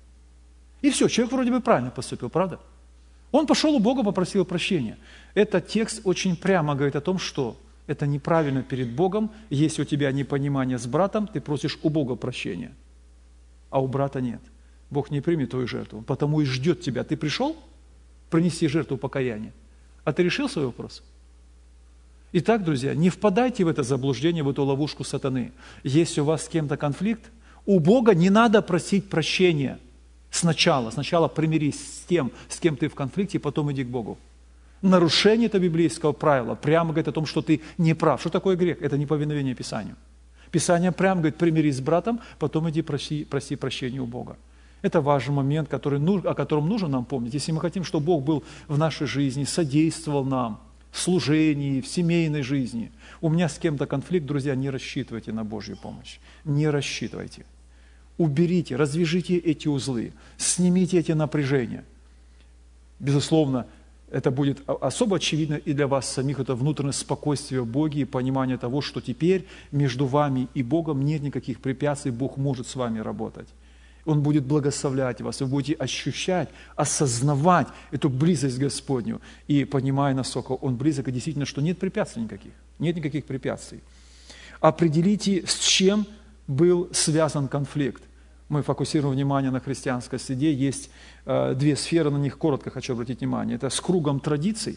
Speaker 1: И все, человек вроде бы правильно поступил, правда? Он пошел у Бога, попросил прощения. Этот текст очень прямо говорит о том, что это неправильно перед Богом. Если у тебя непонимание с братом, ты просишь у Бога прощения, а у брата нет. Бог не примет твою жертву, потому и ждет тебя. Ты пришел, принеси жертву покаяния, а ты решил свой вопрос? Итак, друзья, не впадайте в это заблуждение, в эту ловушку сатаны. Если у вас с кем-то конфликт, у Бога не надо просить прощения сначала. Сначала примирись с тем, с кем ты в конфликте, и потом иди к Богу. Нарушение этого библейского правила прямо говорит о том, что ты не прав. Что такое грех? Это неповиновение Писанию. Писание прямо говорит, примирись с братом, потом иди проси, проси прощения у Бога. Это важный момент, который, о котором нужно нам помнить. Если мы хотим, чтобы Бог был в нашей жизни, содействовал нам в служении, в семейной жизни. У меня с кем-то конфликт, друзья, не рассчитывайте на Божью помощь. Не рассчитывайте. Уберите, развяжите эти узлы, снимите эти напряжения. Безусловно, это будет особо очевидно и для вас самих, это внутреннее спокойствие в Боге и понимание того, что теперь между вами и Богом нет никаких препятствий, Бог может с вами работать. Он будет благословлять вас, вы будете ощущать, осознавать эту близость Господню и понимая, насколько Он близок, и действительно, что нет препятствий никаких, нет никаких препятствий. Определите, с чем был связан конфликт. мы фокусируем внимание на христианской среде, есть э, две сферы, на них коротко хочу обратить внимание. Это с кругом традиций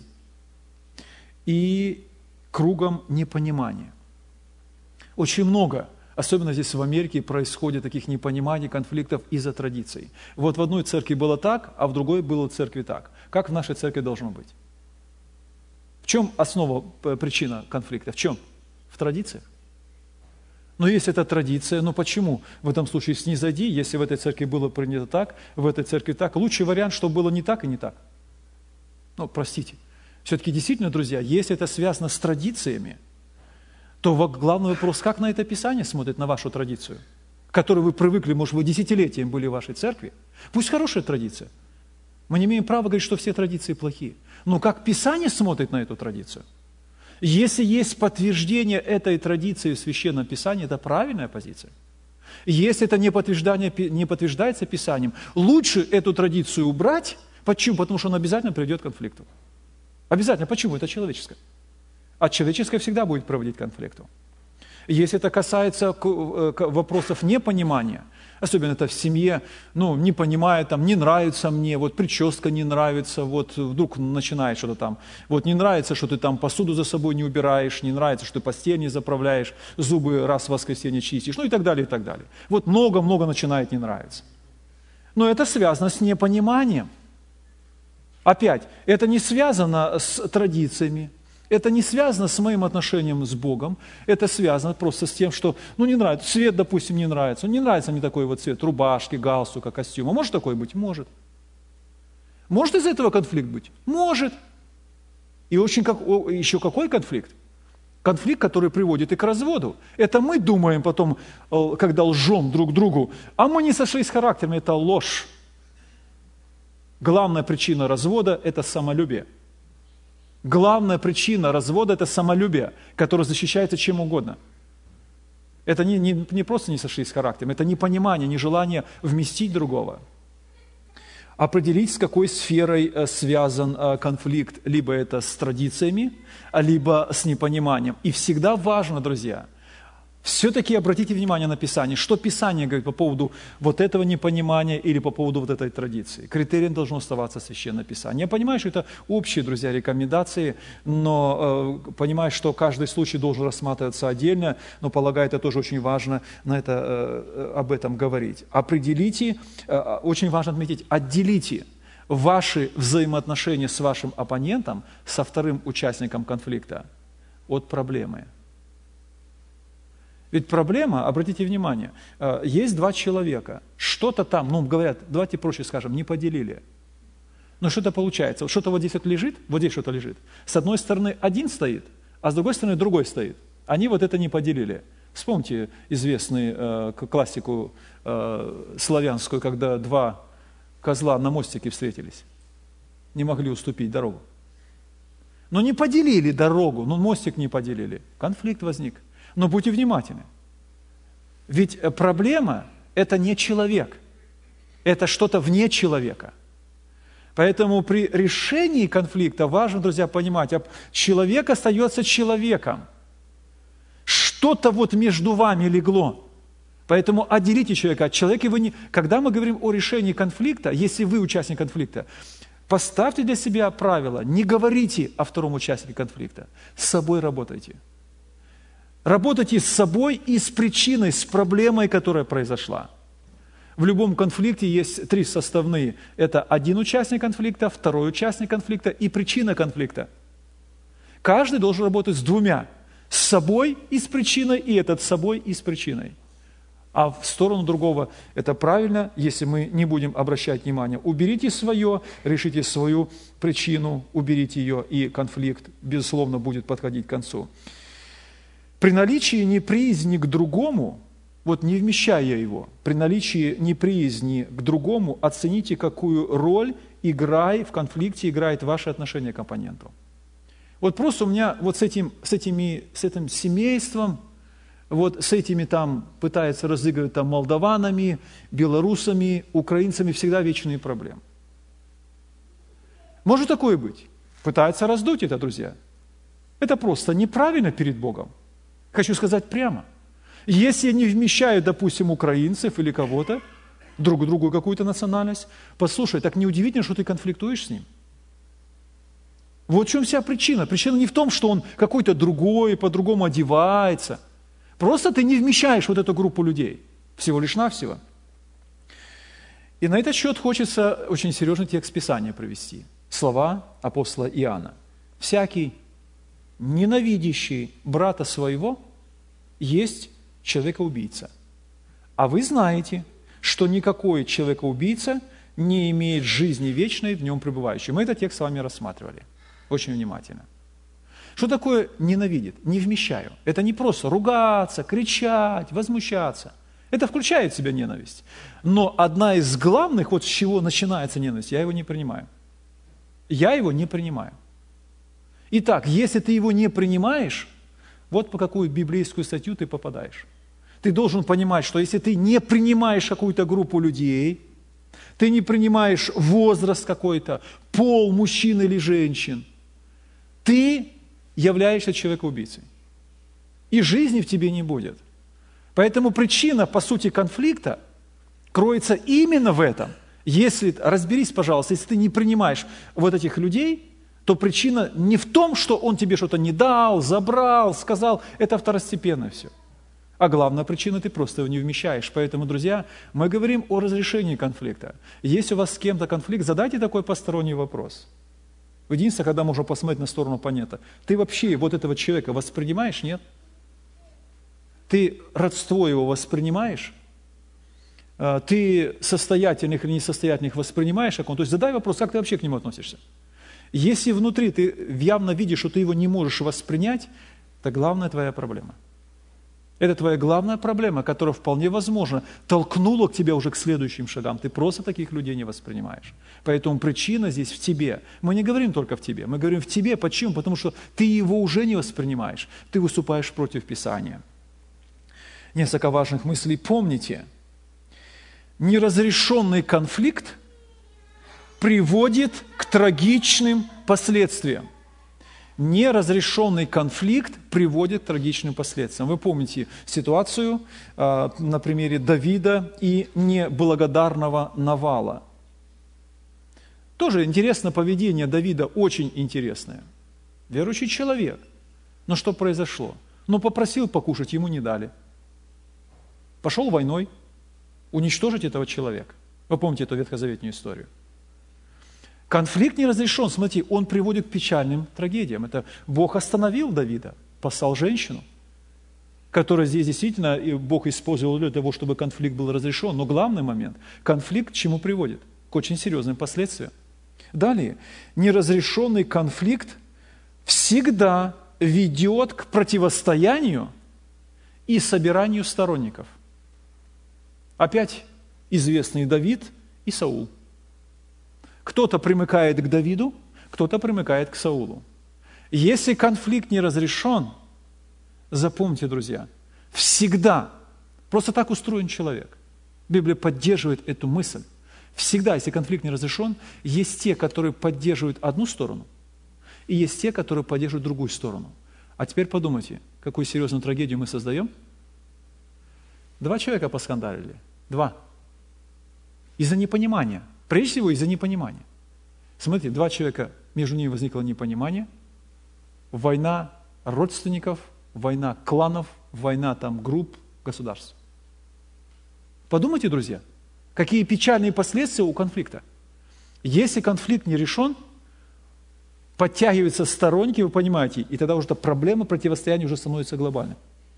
Speaker 1: и кругом непонимания. Очень много, особенно здесь в Америке, происходит таких непониманий, конфликтов из-за традиций. Вот в одной церкви было так, а в другой было в церкви так. Как в нашей церкви должно быть? В чем основа, причина конфликта? В чем? В традициях. Но если это традиция, ну почему в этом случае снизойди, если в этой церкви было принято так, в этой церкви так? Лучший вариант, чтобы было не так и не так. Ну, простите. Все-таки действительно, друзья, если это связано с традициями, то главный вопрос, как на это Писание смотрит, на вашу традицию, к которой вы привыкли, может, вы десятилетием были в вашей церкви. Пусть хорошая традиция. Мы не имеем права говорить, что все традиции плохие. Но как Писание смотрит на эту традицию? Если есть подтверждение этой традиции в Священном Писании, это правильная позиция. Если это не, подтверждение, не подтверждается Писанием, лучше эту традицию убрать. Почему? Потому что он обязательно приведет к конфликту. Обязательно. Почему? Это человеческое. А человеческое всегда будет приводить к конфликту. Если это касается вопросов непонимания, особенно это в семье, ну, не понимает, там, не нравится мне, вот прическа не нравится, вот вдруг начинает что-то там, вот не нравится, что ты там посуду за собой не убираешь, не нравится, что ты постель не заправляешь, зубы раз в воскресенье чистишь, ну и так далее, и так далее. Вот много-много начинает не нравиться. Но это связано с непониманием. Опять, это не связано с традициями, это не связано с моим отношением с Богом, это связано просто с тем, что, ну, не нравится, цвет, допустим, не нравится, ну, не нравится мне такой вот цвет рубашки, галстука, костюма. Может такой быть? Может. Может из этого конфликт быть? Может. И очень как, еще какой конфликт? Конфликт, который приводит и к разводу. Это мы думаем потом, когда лжем друг другу, а мы не сошлись с характером, это ложь. Главная причина развода – это самолюбие. Главная причина развода – это самолюбие, которое защищается чем угодно. Это не, не, не просто не сошлись с характером, это непонимание, нежелание вместить другого. Определить, с какой сферой связан конфликт, либо это с традициями, либо с непониманием. И всегда важно, друзья, все-таки обратите внимание на Писание. Что Писание говорит по поводу вот этого непонимания или по поводу вот этой традиции? Критерием должно оставаться Священное Писание. Я понимаю, что это общие, друзья, рекомендации, но э, понимаю, что каждый случай должен рассматриваться отдельно, но полагаю, это тоже очень важно на это, э, об этом говорить. Определите, э, очень важно отметить, отделите ваши взаимоотношения с вашим оппонентом, со вторым участником конфликта от проблемы. Ведь проблема, обратите внимание, есть два человека, что-то там, ну, говорят, давайте проще скажем, не поделили. Но что-то получается, что-то вот здесь вот лежит, вот здесь что-то лежит. С одной стороны один стоит, а с другой стороны другой стоит. Они вот это не поделили. Вспомните известную э, классику э, славянскую, когда два козла на мостике встретились, не могли уступить дорогу. Но не поделили дорогу, но мостик не поделили. Конфликт возник. Но будьте внимательны. Ведь проблема – это не человек. Это что-то вне человека. Поэтому при решении конфликта важно, друзья, понимать, человек остается человеком. Что-то вот между вами легло. Поэтому отделите человека от человека. Вы не... Когда мы говорим о решении конфликта, если вы участник конфликта, поставьте для себя правило, не говорите о втором участнике конфликта, с собой работайте. Работайте с собой и с причиной, с проблемой, которая произошла. В любом конфликте есть три составные. Это один участник конфликта, второй участник конфликта и причина конфликта. Каждый должен работать с двумя. С собой и с причиной, и этот с собой и с причиной. А в сторону другого это правильно, если мы не будем обращать внимание. Уберите свое, решите свою причину, уберите ее, и конфликт, безусловно, будет подходить к концу. При наличии неприязни к другому, вот не вмещая его, при наличии неприязни к другому, оцените, какую роль играет, в конфликте играет ваше отношение к оппоненту. Вот просто у меня вот с этим, с этими, с этим семейством, вот с этими там пытаются разыгрывать там молдаванами, белорусами, украинцами всегда вечные проблемы. Может такое быть? Пытаются раздуть это, друзья. Это просто неправильно перед Богом. Хочу сказать прямо. Если я не вмещаю, допустим, украинцев или кого-то, друг другу какую-то национальность. Послушай, так неудивительно, что ты конфликтуешь с ним. Вот в чем вся причина. Причина не в том, что он какой-то другой, по-другому одевается. Просто ты не вмещаешь вот эту группу людей. Всего лишь навсего. И на этот счет хочется очень серьезный текст Писания привести. Слова апостола Иоанна. «Всякий, ненавидящий брата своего, есть человекоубийца. А вы знаете, что никакой человекоубийца не имеет жизни вечной в нем пребывающей». Мы этот текст с вами рассматривали очень внимательно. Что такое ненавидит? Не вмещаю. Это не просто ругаться, кричать, возмущаться. Это включает в себя ненависть. Но одна из главных, вот с чего начинается ненависть, я его не принимаю. Я его не принимаю. Итак, если ты его не принимаешь, вот по какую библейскую статью ты попадаешь. Ты должен понимать, что если ты не принимаешь какую-то группу людей, ты не принимаешь возраст какой-то, пол мужчин или женщин, ты являешься человекоубийцей. И жизни в тебе не будет. Поэтому причина, по сути, конфликта кроется именно в этом. Если, разберись, пожалуйста, если ты не принимаешь вот этих людей, то причина не в том, что он тебе что-то не дал, забрал, сказал. Это второстепенно все. А главная причина, ты просто его не вмещаешь. Поэтому, друзья, мы говорим о разрешении конфликта. Если у вас с кем-то конфликт, задайте такой посторонний вопрос. Единственное, когда можно посмотреть на сторону оппонента. Ты вообще вот этого человека воспринимаешь, нет? Ты родство его воспринимаешь? Ты состоятельных или несостоятельных воспринимаешь? То есть задай вопрос, как ты вообще к нему относишься? Если внутри ты явно видишь, что ты его не можешь воспринять, это главная твоя проблема. Это твоя главная проблема, которая вполне возможно толкнула к тебе уже к следующим шагам. Ты просто таких людей не воспринимаешь. Поэтому причина здесь в тебе. Мы не говорим только в тебе, мы говорим в тебе. Почему? Потому что ты его уже не воспринимаешь. Ты выступаешь против Писания. Несколько важных мыслей. Помните, неразрешенный конфликт приводит к трагичным последствиям. Неразрешенный конфликт приводит к трагичным последствиям. Вы помните ситуацию э, на примере Давида и неблагодарного Навала. Тоже интересно поведение Давида, очень интересное. Верующий человек. Но что произошло? Ну, попросил покушать, ему не дали. Пошел войной уничтожить этого человека. Вы помните эту ветхозаветную историю. Конфликт не разрешен, смотрите, он приводит к печальным трагедиям. Это Бог остановил Давида, послал женщину, которая здесь действительно Бог использовал для того, чтобы конфликт был разрешен. Но главный момент, конфликт к чему приводит? К очень серьезным последствиям. Далее, неразрешенный конфликт всегда ведет к противостоянию и собиранию сторонников. Опять известный Давид и Саул. Кто-то примыкает к Давиду, кто-то примыкает к Саулу. Если конфликт не разрешен, запомните, друзья, всегда, просто так устроен человек. Библия поддерживает эту мысль. Всегда, если конфликт не разрешен, есть те, которые поддерживают одну сторону, и есть те, которые поддерживают другую сторону. А теперь подумайте, какую серьезную трагедию мы создаем. Два человека поскандалили. Два. Из-за непонимания. Прежде всего, из-за непонимания. Смотрите, два человека, между ними возникло непонимание, война родственников, война кланов, война там групп, государств. Подумайте, друзья, какие печальные последствия у конфликта. Если конфликт не решен, подтягиваются сторонники, вы понимаете, и тогда уже проблема противостояния уже становится глобальной.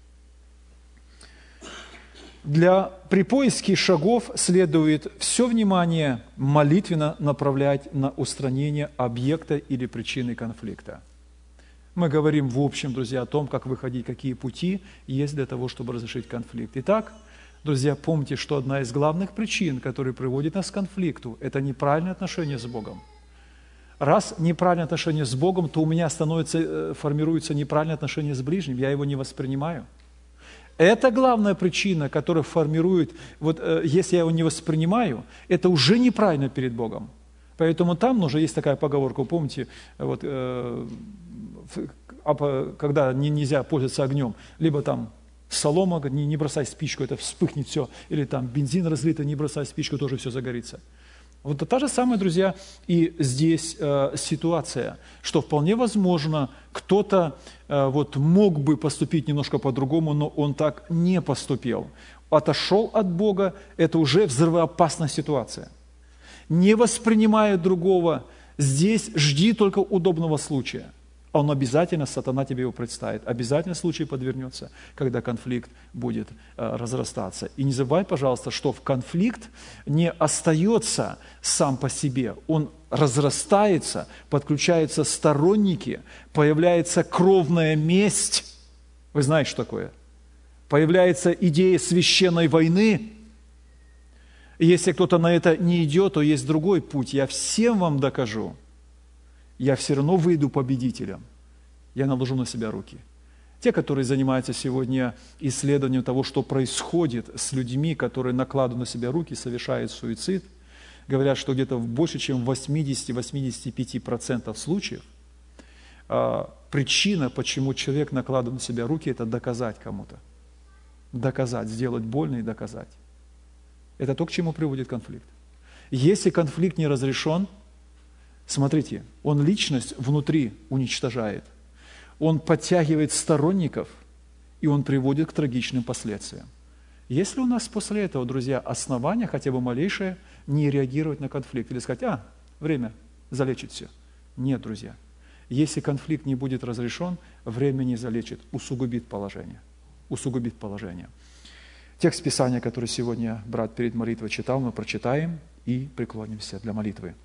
Speaker 1: Для при поиске шагов следует все внимание молитвенно направлять на устранение объекта или причины конфликта. Мы говорим в общем, друзья, о том, как выходить, какие пути есть для того, чтобы разрешить конфликт. Итак, друзья, помните, что одна из главных причин, которые приводят нас к конфликту, это неправильное отношение с Богом. Раз неправильное отношение с Богом, то у меня становится, формируется неправильное отношение с ближним, я его не воспринимаю. Это главная причина, которая формирует, вот если я его не воспринимаю, это уже неправильно перед Богом. Поэтому там уже есть такая поговорка, вы помните, вот, э, когда нельзя пользоваться огнем, либо там солома, не, не бросай спичку, это вспыхнет все. Или там бензин разлитый, не бросай спичку, тоже все загорится. Вот та же самая, друзья, и здесь э, ситуация, что вполне возможно, кто-то э, вот мог бы поступить немножко по-другому, но он так не поступил. Отошел от Бога, это уже взрывоопасная ситуация. Не воспринимая другого, здесь жди только удобного случая. Он обязательно, сатана тебе его представит, обязательно случай подвернется, когда конфликт будет э, разрастаться. И не забывай, пожалуйста, что в конфликт не остается сам по себе, он разрастается, подключаются сторонники, появляется кровная месть. Вы знаете, что такое? Появляется идея священной войны. И если кто-то на это не идет, то есть другой путь. Я всем вам докажу. Я все равно выйду победителем. Я наложу на себя руки. Те, которые занимаются сегодня исследованием того, что происходит с людьми, которые накладывают на себя руки, совершают суицид, говорят, что где-то больше, чем в восемьдесят-восемьдесят пять процентов случаев а, причина, почему человек накладывает на себя руки, это доказать кому-то. Доказать, сделать больно и доказать. Это то, к чему приводит конфликт. Если конфликт не разрешен, смотрите, он личность внутри уничтожает, он подтягивает сторонников, и он приводит к трагичным последствиям. Есть ли у нас после этого, друзья, основания, хотя бы малейшее, не реагировать на конфликт? Или сказать, а, время, залечит все. Нет, друзья. Если конфликт не будет разрешен, время не залечит, усугубит положение. Усугубит положение. Текст Писания, который сегодня брат перед молитвой читал, мы прочитаем и преклонимся для молитвы.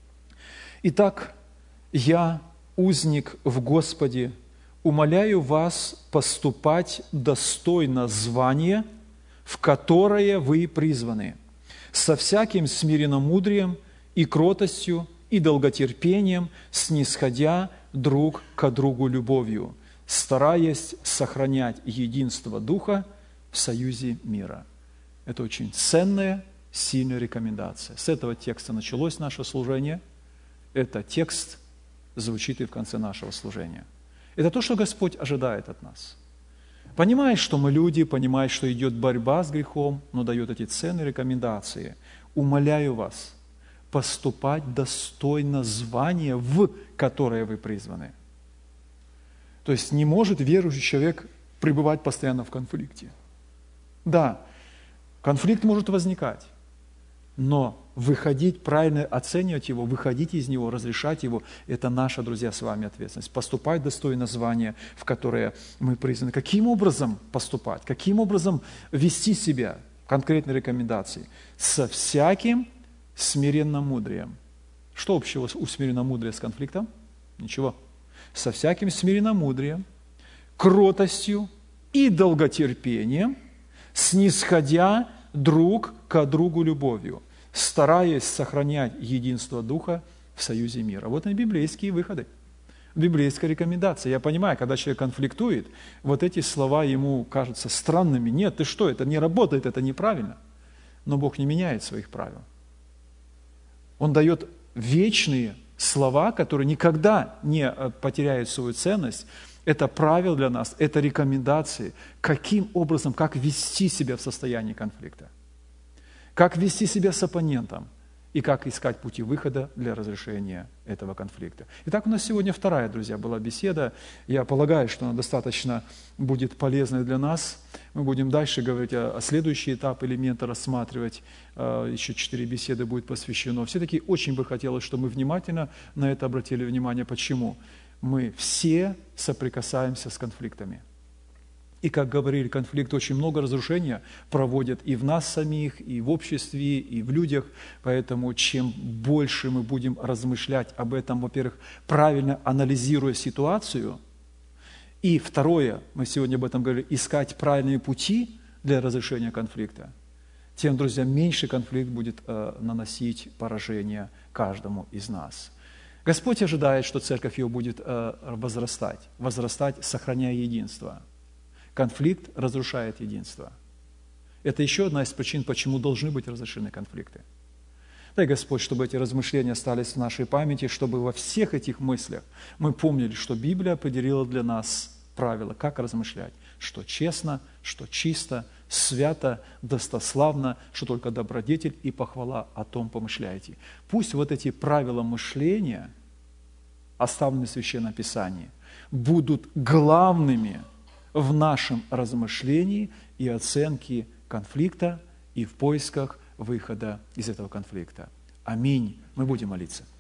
Speaker 1: Итак, я, узник в Господе, умоляю вас поступать достойно звания, в которое вы призваны, со всяким смиренномудрием и кротостью и долготерпением, снисходя друг к другу любовью, стараясь сохранять единство Духа в союзе мира. Это очень ценная, сильная рекомендация. С этого текста началось наше служение. Это текст звучит и в конце нашего служения. Это то, что Господь ожидает от нас. Понимает, что мы люди, понимает, что идет борьба с грехом, но дает эти ценные рекомендации. Умоляю вас поступать достойно звания, в которое вы призваны. То есть не может верующий человек пребывать постоянно в конфликте. Да, конфликт может возникать, но выходить, правильно оценивать его, выходить из него, разрешать его – это наша, друзья, с вами ответственность. Поступать достойно звания, в которое мы призваны. Каким образом поступать? Каким образом вести себя? Конкретные рекомендации. Со всяким смиренномудрием. Что общего у смиренномудрия с конфликтом? Ничего. Со всяким смиренномудрием, кротостью и долготерпением, снисходя друг к другу любовью, стараясь сохранять единство Духа в союзе мира. Вот они библейские выходы, библейская рекомендация. Я понимаю, когда человек конфликтует, вот эти слова ему кажутся странными. Нет, ты что, это не работает, это неправильно. Но Бог не меняет своих правил. Он дает вечные слова, которые никогда не потеряют свою ценность. Это правило для нас, это рекомендации, каким образом, как вести себя в состоянии конфликта, как вести себя с оппонентом и как искать пути выхода для разрешения этого конфликта. Итак, у нас сегодня вторая, друзья, была беседа. Я полагаю, что она достаточно будет полезной для нас. Мы будем дальше говорить о, о следующий этап элемента рассматривать. Еще четыре беседы будет посвящено. Все-таки очень бы хотелось, чтобы мы внимательно на это обратили внимание. Почему? Мы все соприкасаемся с конфликтами. И, как говорили, конфликт очень много разрушения проводит и в нас самих, и в обществе, и в людях. Поэтому чем больше мы будем размышлять об этом, во-первых, правильно анализируя ситуацию, и второе, мы сегодня об этом говорили, искать правильные пути для разрешения конфликта, тем, друзья, меньше конфликт будет э, наносить поражение каждому из нас. Господь ожидает, что церковь его будет э, возрастать, возрастать, сохраняя единство. Конфликт разрушает единство. Это еще одна из причин, почему должны быть разрешены конфликты. Дай, Господь, чтобы эти размышления остались в нашей памяти, чтобы во всех этих мыслях мы помнили, что Библия определила для нас правила, как размышлять, что честно, что чисто, свято, достославно, что только добродетель и похвала, о том помышляйте. Пусть вот эти правила мышления, оставленные в Священном Писании, будут главными в нашем размышлении и оценке конфликта и в поисках выхода из этого конфликта. Аминь. Мы будем молиться.